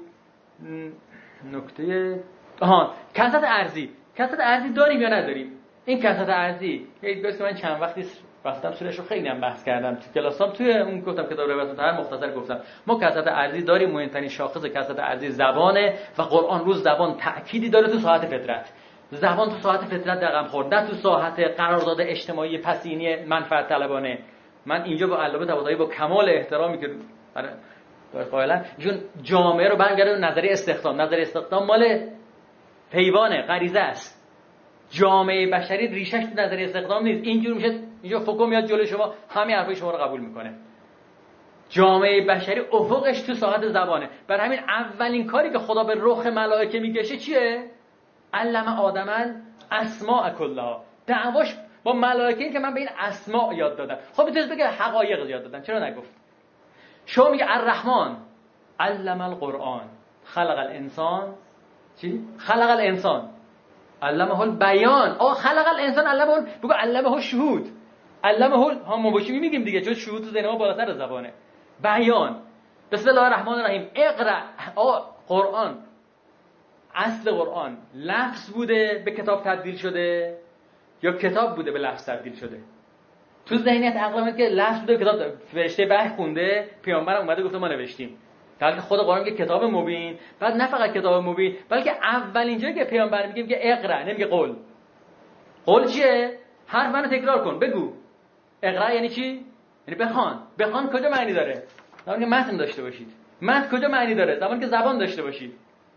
نکته کثرت ارضی. کثرت ارضی داریم یا نداریم؟ این کثرت ارضی یه من چند وقتی رفتم سورش رو خیلی هم بحث کردم تو کلاسام، توی اون گفتم کتاب روایت مطهر مختصر گفتم ما کثرت ارضی داریم. مهمترین شاخص کثرت ارضی زبانه و قرآن روز زبان تأکیدی داره تو ساعت فطرت. زبان تو ساعت فطرت رقم خورد، نه تو ساعت قرارداد اجتماعی پسینی منفعت طلبانه. من اینجا با علامه طباطبایی با کمال احترامی که قائلا ایشون جامعه رو برمیگرده به نظریه استخدام. نظریه استخدام مال حیوانه، غریزه است. جامعه بشری ریشش تو نظریه استخدام نیست. اینجور میشه اینجا فوکو میاد جلوی شما همین حرفای شما رو قبول میکنه. جامعه بشری افقش تو ساعت زبانه. برای همین اولین کاری که خدا به رخ ملائکه میکشه چیه؟ علم آدم الاسماء کلها. دعواش با ملائکه که من به این اسماء یاد دادم. خب میتونید بگه حقایق یاد دادم، چرا نگفت؟ شما میگه الرحمن علم القرآن خلق الانسان چی؟ خلق الانسان علمه البیان. خلق الانسان علمه، بگو علمه شهود. علمه هم مباشی میگیم دیگه، چون شهود تو ذهن ما بالاتر از زبانه. بیان. بسم الله الرحمن الرحیم. اقرا. قرآن، اصل قرآن لفظ بوده به کتاب تبدیل شده یا کتاب بوده به لفظ تبدیل شده؟ تو ذهنیت عقل که لفظ بوده به کتاب، فرشته وحی خونده، پیامبر اومده گفته ما نوشتیم. در حالی که خود قرآن میگه کتاب مبین. بعد نه فقط کتاب مبین، بلکه اولین جایی که پیامبر میگه اقرا، نمیگه قول. قول چیه؟ حرف منو تکرار کن، بگو. اقرا یعنی چی؟ یعنی بخوان. بخوان کجا معنی داره؟ زمانی که متن داشته باشید. متن کجا معنی داره؟ زمانی که زبان داشته باشید.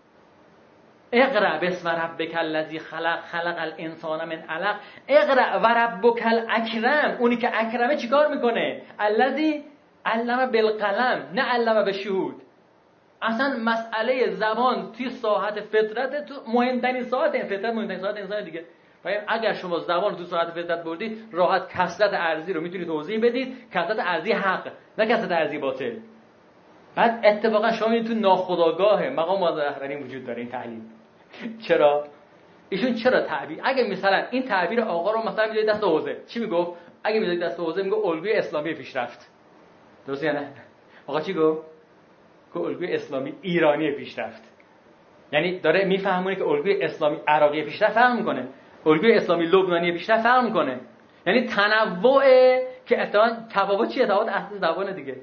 اقرا بسم ربک الذی خلق، خلق الانسان من علق. اقرا و ربک الاکرم. اونی که اکرمه چیکار میکنه؟ الذی علم بالقلم، نه علم بالشهود. اصلا مسئله زبان توی ساعت فطرت، تو مهمترین ساعت فطرت، مهمترین ساعت انسان دیگه. اگر شما زبان تو ساعت فطرت بردید، راحت کثرت ارضی رو میتونید توضیح بدید. کثرت ارضی حق، نه کثرت ارضی باطل. بعد اتفاقا شما این تو ناخودآگاه مقام مادرحرین وجود داره این تحلیل. چرا؟ ایشون چرا تعبیر؟ اگه مثلا این تعبیر آقا رو مثلا میذارید دست حوزه، چی میگفت؟ اگه میذارید دست حوزه میگه الگوی اسلامی پیشرفت. درسته یا نه؟ آقا چی گفت؟ که الگوی اسلامی ایرانی پیشرفت. یعنی داره میفهمونه که الگوی اسلامی عراقی پیشرفت فرق میکنه، الگوی اسلامی لبنانی پیشرفت فرق میکنه. یعنی تنوع که اتفاقا تفاوت چیه؟ تفاوت اصل زبان دیگه.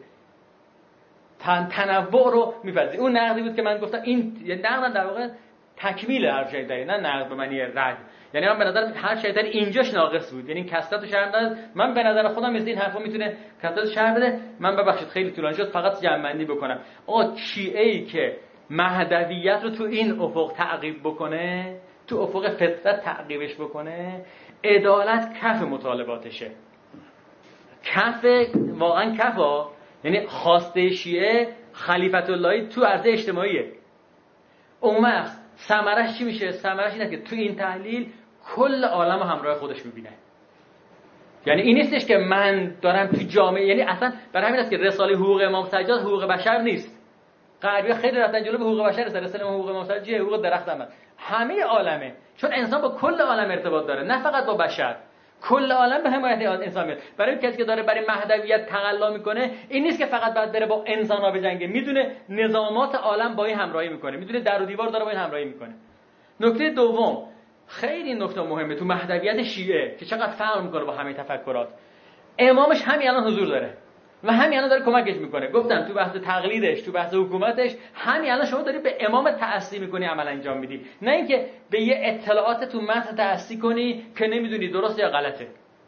تنوع رو میپذیره. اون نقدی بود که من گفتم این نقد در واقع تکمیل حرف شیطانی، نه نقد به معنی رد. یعنی من به نظر هر شیطانی اینجاش ناقص بود، یعنی کثرت و شرح داد. من به نظر خودم از این حرفا میتونه کثرت شرح بده. من ببخشید خیلی طولانی شد، فقط جمع‌بندی بکنم. شیعه‌ای که مهدویت رو تو این افق تعقیب بکنه، تو افق فطرت تعقیبش بکنه، عدالت کف مطالباتشه. کف واقعا کفا، یعنی خواسته شیعه خلیفت اللهی تو عرصه اجتماعیه. اون وقت ثمرش چی میشه؟ ثمرش اینه که تو این تحلیل کل عالم رو همراه خودش میبینه. یعنی این نیستش که من دارم تو جامعه، یعنی اصلا برای همین است که رساله حقوق امام سجاد حقوق بشر نیست. غربی خیلی رفتن جلو به حقوق بشر، رساله حقوق امام سجاد حقوق درخت عمل. همه عالمه، چون انسان با کل عالم ارتباط داره، نه فقط با بشر. کل عالم به حمایت انسان میاد. برای کسی که داره برای مهدویت تقلا میکنه، این نیست که فقط باید بره با انسان‌ها بجنگه، میدونه نظامات عالم با این همراهی میکنه، میدونه در و دیوار داره با این همراهی میکنه. نکته دوم، خیلی نکته مهمه تو مهدویت شیعه که چقدر فرق میکنه با همه تفکرات. امامش همین الان حضور داره و همین الان داره کمکش میکنه. گفتم تو بحث تقلیدش، تو بحث حکومتش، همین الان شما داری به امام تأسی میکنی، عمل انجام میدی، نه اینکه به یه اطلاعات تو متن تأسی کنی که نمیدونی درست یا غلطه.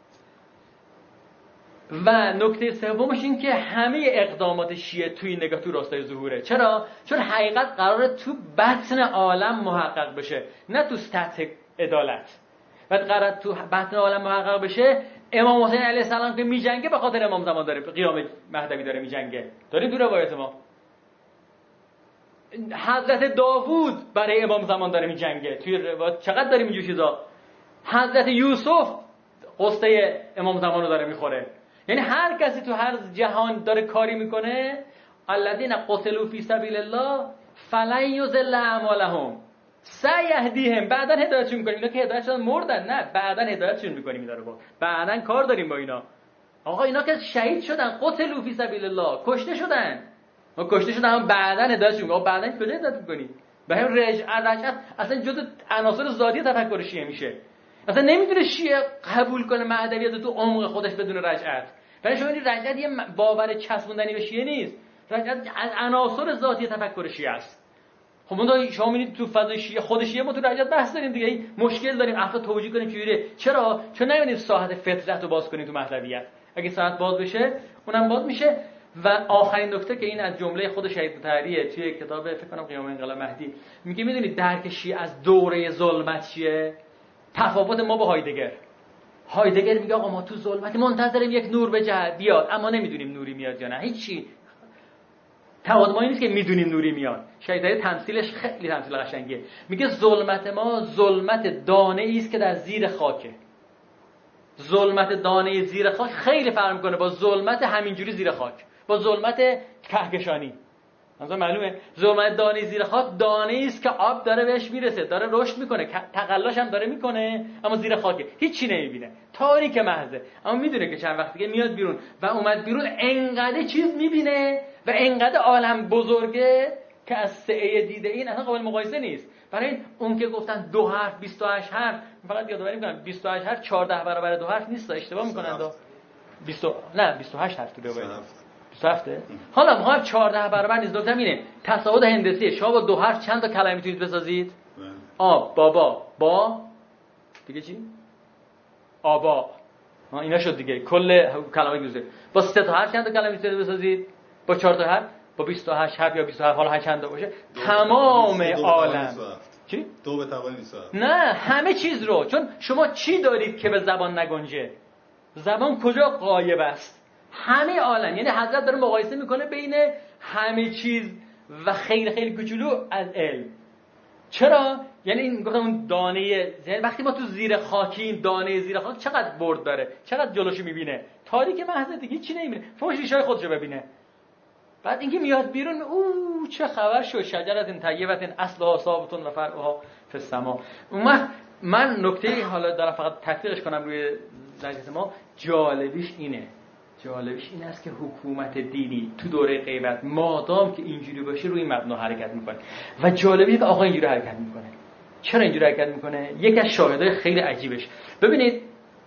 و نکته سومش این که همه اقدامات شیعه توی این نگاه تو راستای ظهوره. چرا؟ چون حقیقت قراره تو بطن عالم محقق بشه، نه تو سطح عدالت. و قرار تو بطن عالم محقق بشه. امام حسین علیه السلام که میجنگه به خاطر امام زمان داره، قیام مهدوی داره میجنگه. داریم تو روایت ما حضرت داوود برای امام زمان داره میجنگه، توی روایت چقدر داریم اینجور چیزا. حضرت یوسف قصه امام زمان رو داره میخوره. یعنی هر کسی تو هر جهان داره کاری میکنه، الذین قتلوا فی سبیل الله فلن یضل اعمالهم سیهدیهم. بعداً هدایتشون میکنیم. اینا که هدایت شدن مردن، نه بعداً هدایتشون میکنیم. اینا رو بعداً کار داریم با اینا. آقا اینا که شهید شدن، قتلوا فی سبیل الله، کشته شدن، ما کشته شدن، هم بعداً هدایتشون میکنیم. بعداً کجا هدایت میکنیم؟ به هم رجعت اصلا جزء عناصر ذاتی تفکر شیعه میشه. اصلا نمیتونه شیعه قبول کنه مهدویت تو عمق خودش بدون رجعت. برای شما این رجعت یه باور چسبوندنی به شیعه نیست. رجعت از عناصر ذاتی تفکر شیعه است. خب اون شما میبینید تو فضای شیعه، خود شیعه ما تو رجعت بحث داریم دیگه، مشکل داریم افراد توجیه کنیم چجوریه. چرا؟ چون نمیدونیم ساحت فطرت رو باز کنیم تو مهدویت. اگه ساحت باز بشه اونم باز میشه. و آخرین نکته که این از جمله خود شهید مطهریه توی کتاب فکر کنم قیام انقلاب مهدی میگه، میدونید درک شیعه از دوره ظلمت چیه؟ تفاوت ما با هایدگر میگه آقا ما تو ظلمت منتظریم یک نور به جهت بیاد، اما نمیدونیم نوری میاد یا نه. هیچی تفاوت ما این نیست که میدونیم نوری میاد. شهید تمثیلش خیلی تمثیل قشنگیه. میگه ظلمت ما ظلمت دانه‌ای است که در زیر خاکه. ظلمت دانه زیر خاک خیلی فرق میکنه با ظلمت همینجوری زیر خاک، با ظلمت کهکشانی. مثلا معلومه ظلمت دانه زیر خاک دانه‌ای است که آب داره بهش میرسه، داره رشد میکنه، تقلاش هم داره میکنه، اما زیر خاکه، هیچی نمیبینه، تاریک محضه. اما میدونه که چند وقت دیگه میاد بیرون و اومد بیرون انقدر چیز میبینه و انقدر عالم بزرگه که از سعه دیده این اصلا قابل مقایسه نیست. برای اون که گفتن 2 حرف 28 حرف، فقط یادآوری میکنم 28 حرف 14 برابر 2 حرف نیست، اشتباه میکنن. 28 حرف تو روایت 27. حالا ما 14 برابر نیست. نکته اینه تصاعد هندسی شما با 2 حرف چند تا کلمه میتونید بسازید؟ آب، بابا، با دیگه چی؟ آبا. اینا شد دیگه کل کلمه گذشته. با 3 تا حرف چند تا کلمه میتونید بسازید؟ با 4 تا حرف، با 28 حرف یا 27 حالا هر چند تا باشه تمام عالم. چی؟ 2 به توان 27. نه همه چیز رو. چون شما چی دارید که به زبان نگنجه؟ زبان کجا غایب است؟ همه عالم. یعنی حضرت داره مقایسه میکنه بین همه چیز و خیلی خیلی کوچولو از علم. چرا؟ یعنی این گفتم اون دانه، یعنی وقتی ما تو زیر خاکیم، دانه زیر خاک چقدر برد داره، چقدر جلوشو میبینه، تاریک محض دیگه چی نمیبینه، فوش ریشای خودشو ببینه. بعد اینکه میاد بیرون چه خبر شد، شجرت طیبت اصلها ثابت و فرعها فی السما. من نکته حالا دارم فقط تطبیقش کنم روی زجرت ما. جالبیش این است که حکومت دینی تو دوره غیبت مادام که اینجوری باشه روی مبنا حرکت میکنه. و جالبیه که آقا اینجوری حرکت میکنه. چرا اینجوری حرکت میکنه؟ یکی از شاهدای خیلی عجیبش، ببینید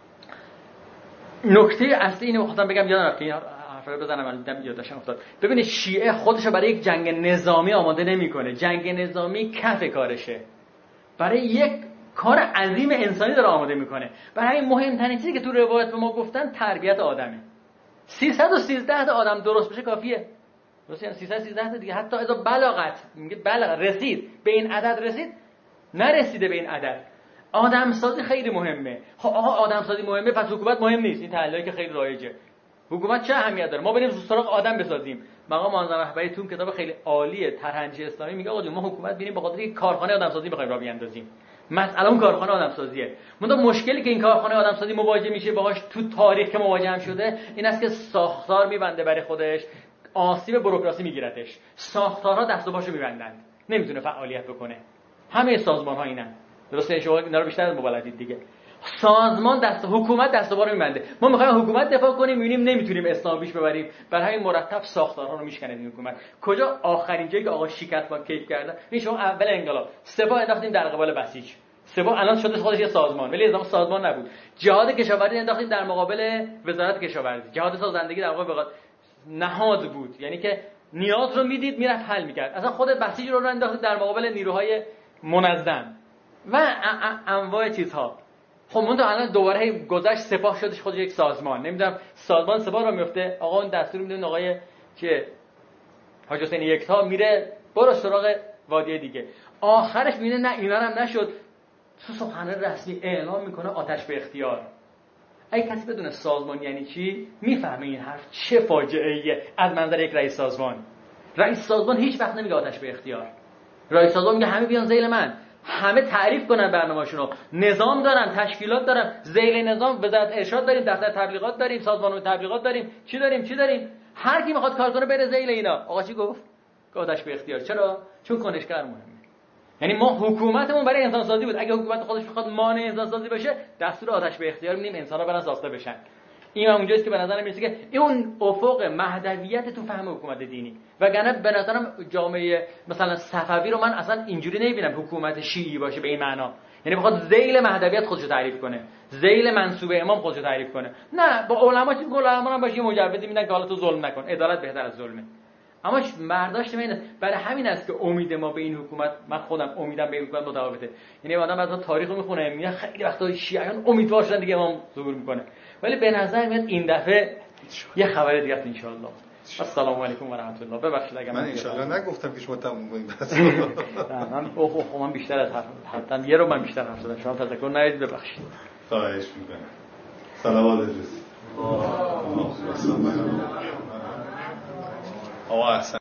نکته اصلی اینو می‌خواستم بگم یادم رفت، این حرفا رو بزنم الان دیدم یادداشتم افتاد. ببینید شیعه خودشو برای یک جنگ نظامی آماده نمیکنه. جنگ نظامی کف کارشه، برای یک کار عظیم انسانی داره آماده میکنه. برای مهمترین چیزی که تو روایت به ما گفتن تربیت آدمه. 313 تا آدم درست بشه کافیه. درست؟ یعنی 313 تا دیگه، حتی اذا بلاغت، میگه بلغ، رسید به این عدد، رسید نرسیده به این عدد. آدم سازی خیلی مهمه. خب آقا آدم سازی مهمه، پس حکومت مهم نیست. این تحلیلی که خیلی رایجه. حکومت چه اهمیت داره؟ ما بریم سراغ آدم بسازیم. مقام معظم رهبری تو کتاب خیلی عالیه طرح‌اندیشی اسلامی میگه آقا ما حکومت ببینیم به خاطر اینکه کارخانه آدم سازی بخوایم راه بیاندازیم. مسئله اون کارخانه آدم سازیه. منتها مشکلی که این کارخانه آدم سازی مواجه میشه باهاش تو تاریخ که مواجه هم شده این است که ساختار میبنده برای خودش، آسیب بوروکراسی میگیرتش. ساختارها دست و پاشو میبندند، نمیتونه فعالیت بکنه. همه سازمان‌ها اینن. درسته؟ شما اینا رو بیشتر از ما بلدید دیگه. سازمان حکومت دست و پا رو میبنده. ما میخوایم حکومت دفاع کنیم، میبینیم نمیتونیم اسلام پیش ببریم، برای همین مرتب ساختارها رو میشکنه این حکومت. کجا آخرین جایی که آقا شیکت ما کیف کردن؟ این شما اول انقلاب سپاه انداختیم در قبال بسیج. سپاه الان شده خودش یه سازمان، ولی از سازمان نبود. جهاد کشاورزی انداختیم در مقابل وزارت کشاورزی. جهاد سازندگی در مقابل نهاد بود، یعنی که نیاز رو میدید میرفت حل میکرد. اصلا خود بسیج رو انداختیم در مقابل نیروهای منظم و انواع چیزها. خب من الان دوباره گذشت سپاه شدش خودش یک سازمان. نمیدونم سازمان سپاه رو میفته، آقا اون دستور میده آقای که حاج حسین یکتا میره برو سراغ وادی دیگه. آخرش میبینه نه اینا هم نشد، تو سخنرانی رسمی اعلام میکنه آتش به اختیار. اگه کسی بدونه سازمان یعنی چی میفهمه این حرف چه فاجعه ایه از منظر یک رئیس سازمان. رئیس سازمان هیچ وقت نمیگه آتش به اختیار. رئیس سازمان میگه همه بیان ذیل من، همه تعریف کنن برنامه‌شون، نظام دارن، تشکیلات دارن، ذیل نظام وزارت ارشاد داریم، دفتر تبلیغات داریم، سازمان تبلیغات داریم، چی داریم. هر کی میخواد کار کنه بره ذیل اینا. آقا چی گفت؟ آتش به اختیار. چرا؟ چون کنشگر مهمه. یعنی ما حکومتمون برای انسان سازی بود. اگه حکومت خودش بخواد مانع انسان سازی بشه، دستور آتش به اختیار میدیم انسان‌ها برن ساخته بشن. این اونجاست که به نظر میاد که اون افق مهدویت تو فهم حکومت دینی، وگرنه به نظرم جامعه مثلا صفوی رو من اصلا اینجوری نمیبینم حکومت شیعی باشه به این معنا. یعنی بخواد ذیل مهدویت خودشو تعریف کنه، ذیل منسوب امام خودشو تعریف کنه. نه، با علما چی علما هم باشه مجوزی میدن که حالا تو ظلم نکن، عدالت بهتر از ظلمه. اما برداشت من برای همین است که امید ما به این حکومت، من خودم امیدم به این حکومت متفاوته. یعنی آدم از تاریخ رو میخونه میگه خیلی وقتا شیعیان امیدوار شدن دیگه امام ظهور میکنه، ولی به نظر میاد این دفعه یه خبر دیگه است ان شاء الله. السلام علیکم و رحمت الله. ببخشید اگه من ان شاء الله نگفتم که شما تموم کنید. من بیشتر از حتما یه رو من بیشتر حرف زدم، شما تذکر ندید، ببخشید. خواهش میکنم. صلوات رسید. آقا احسن.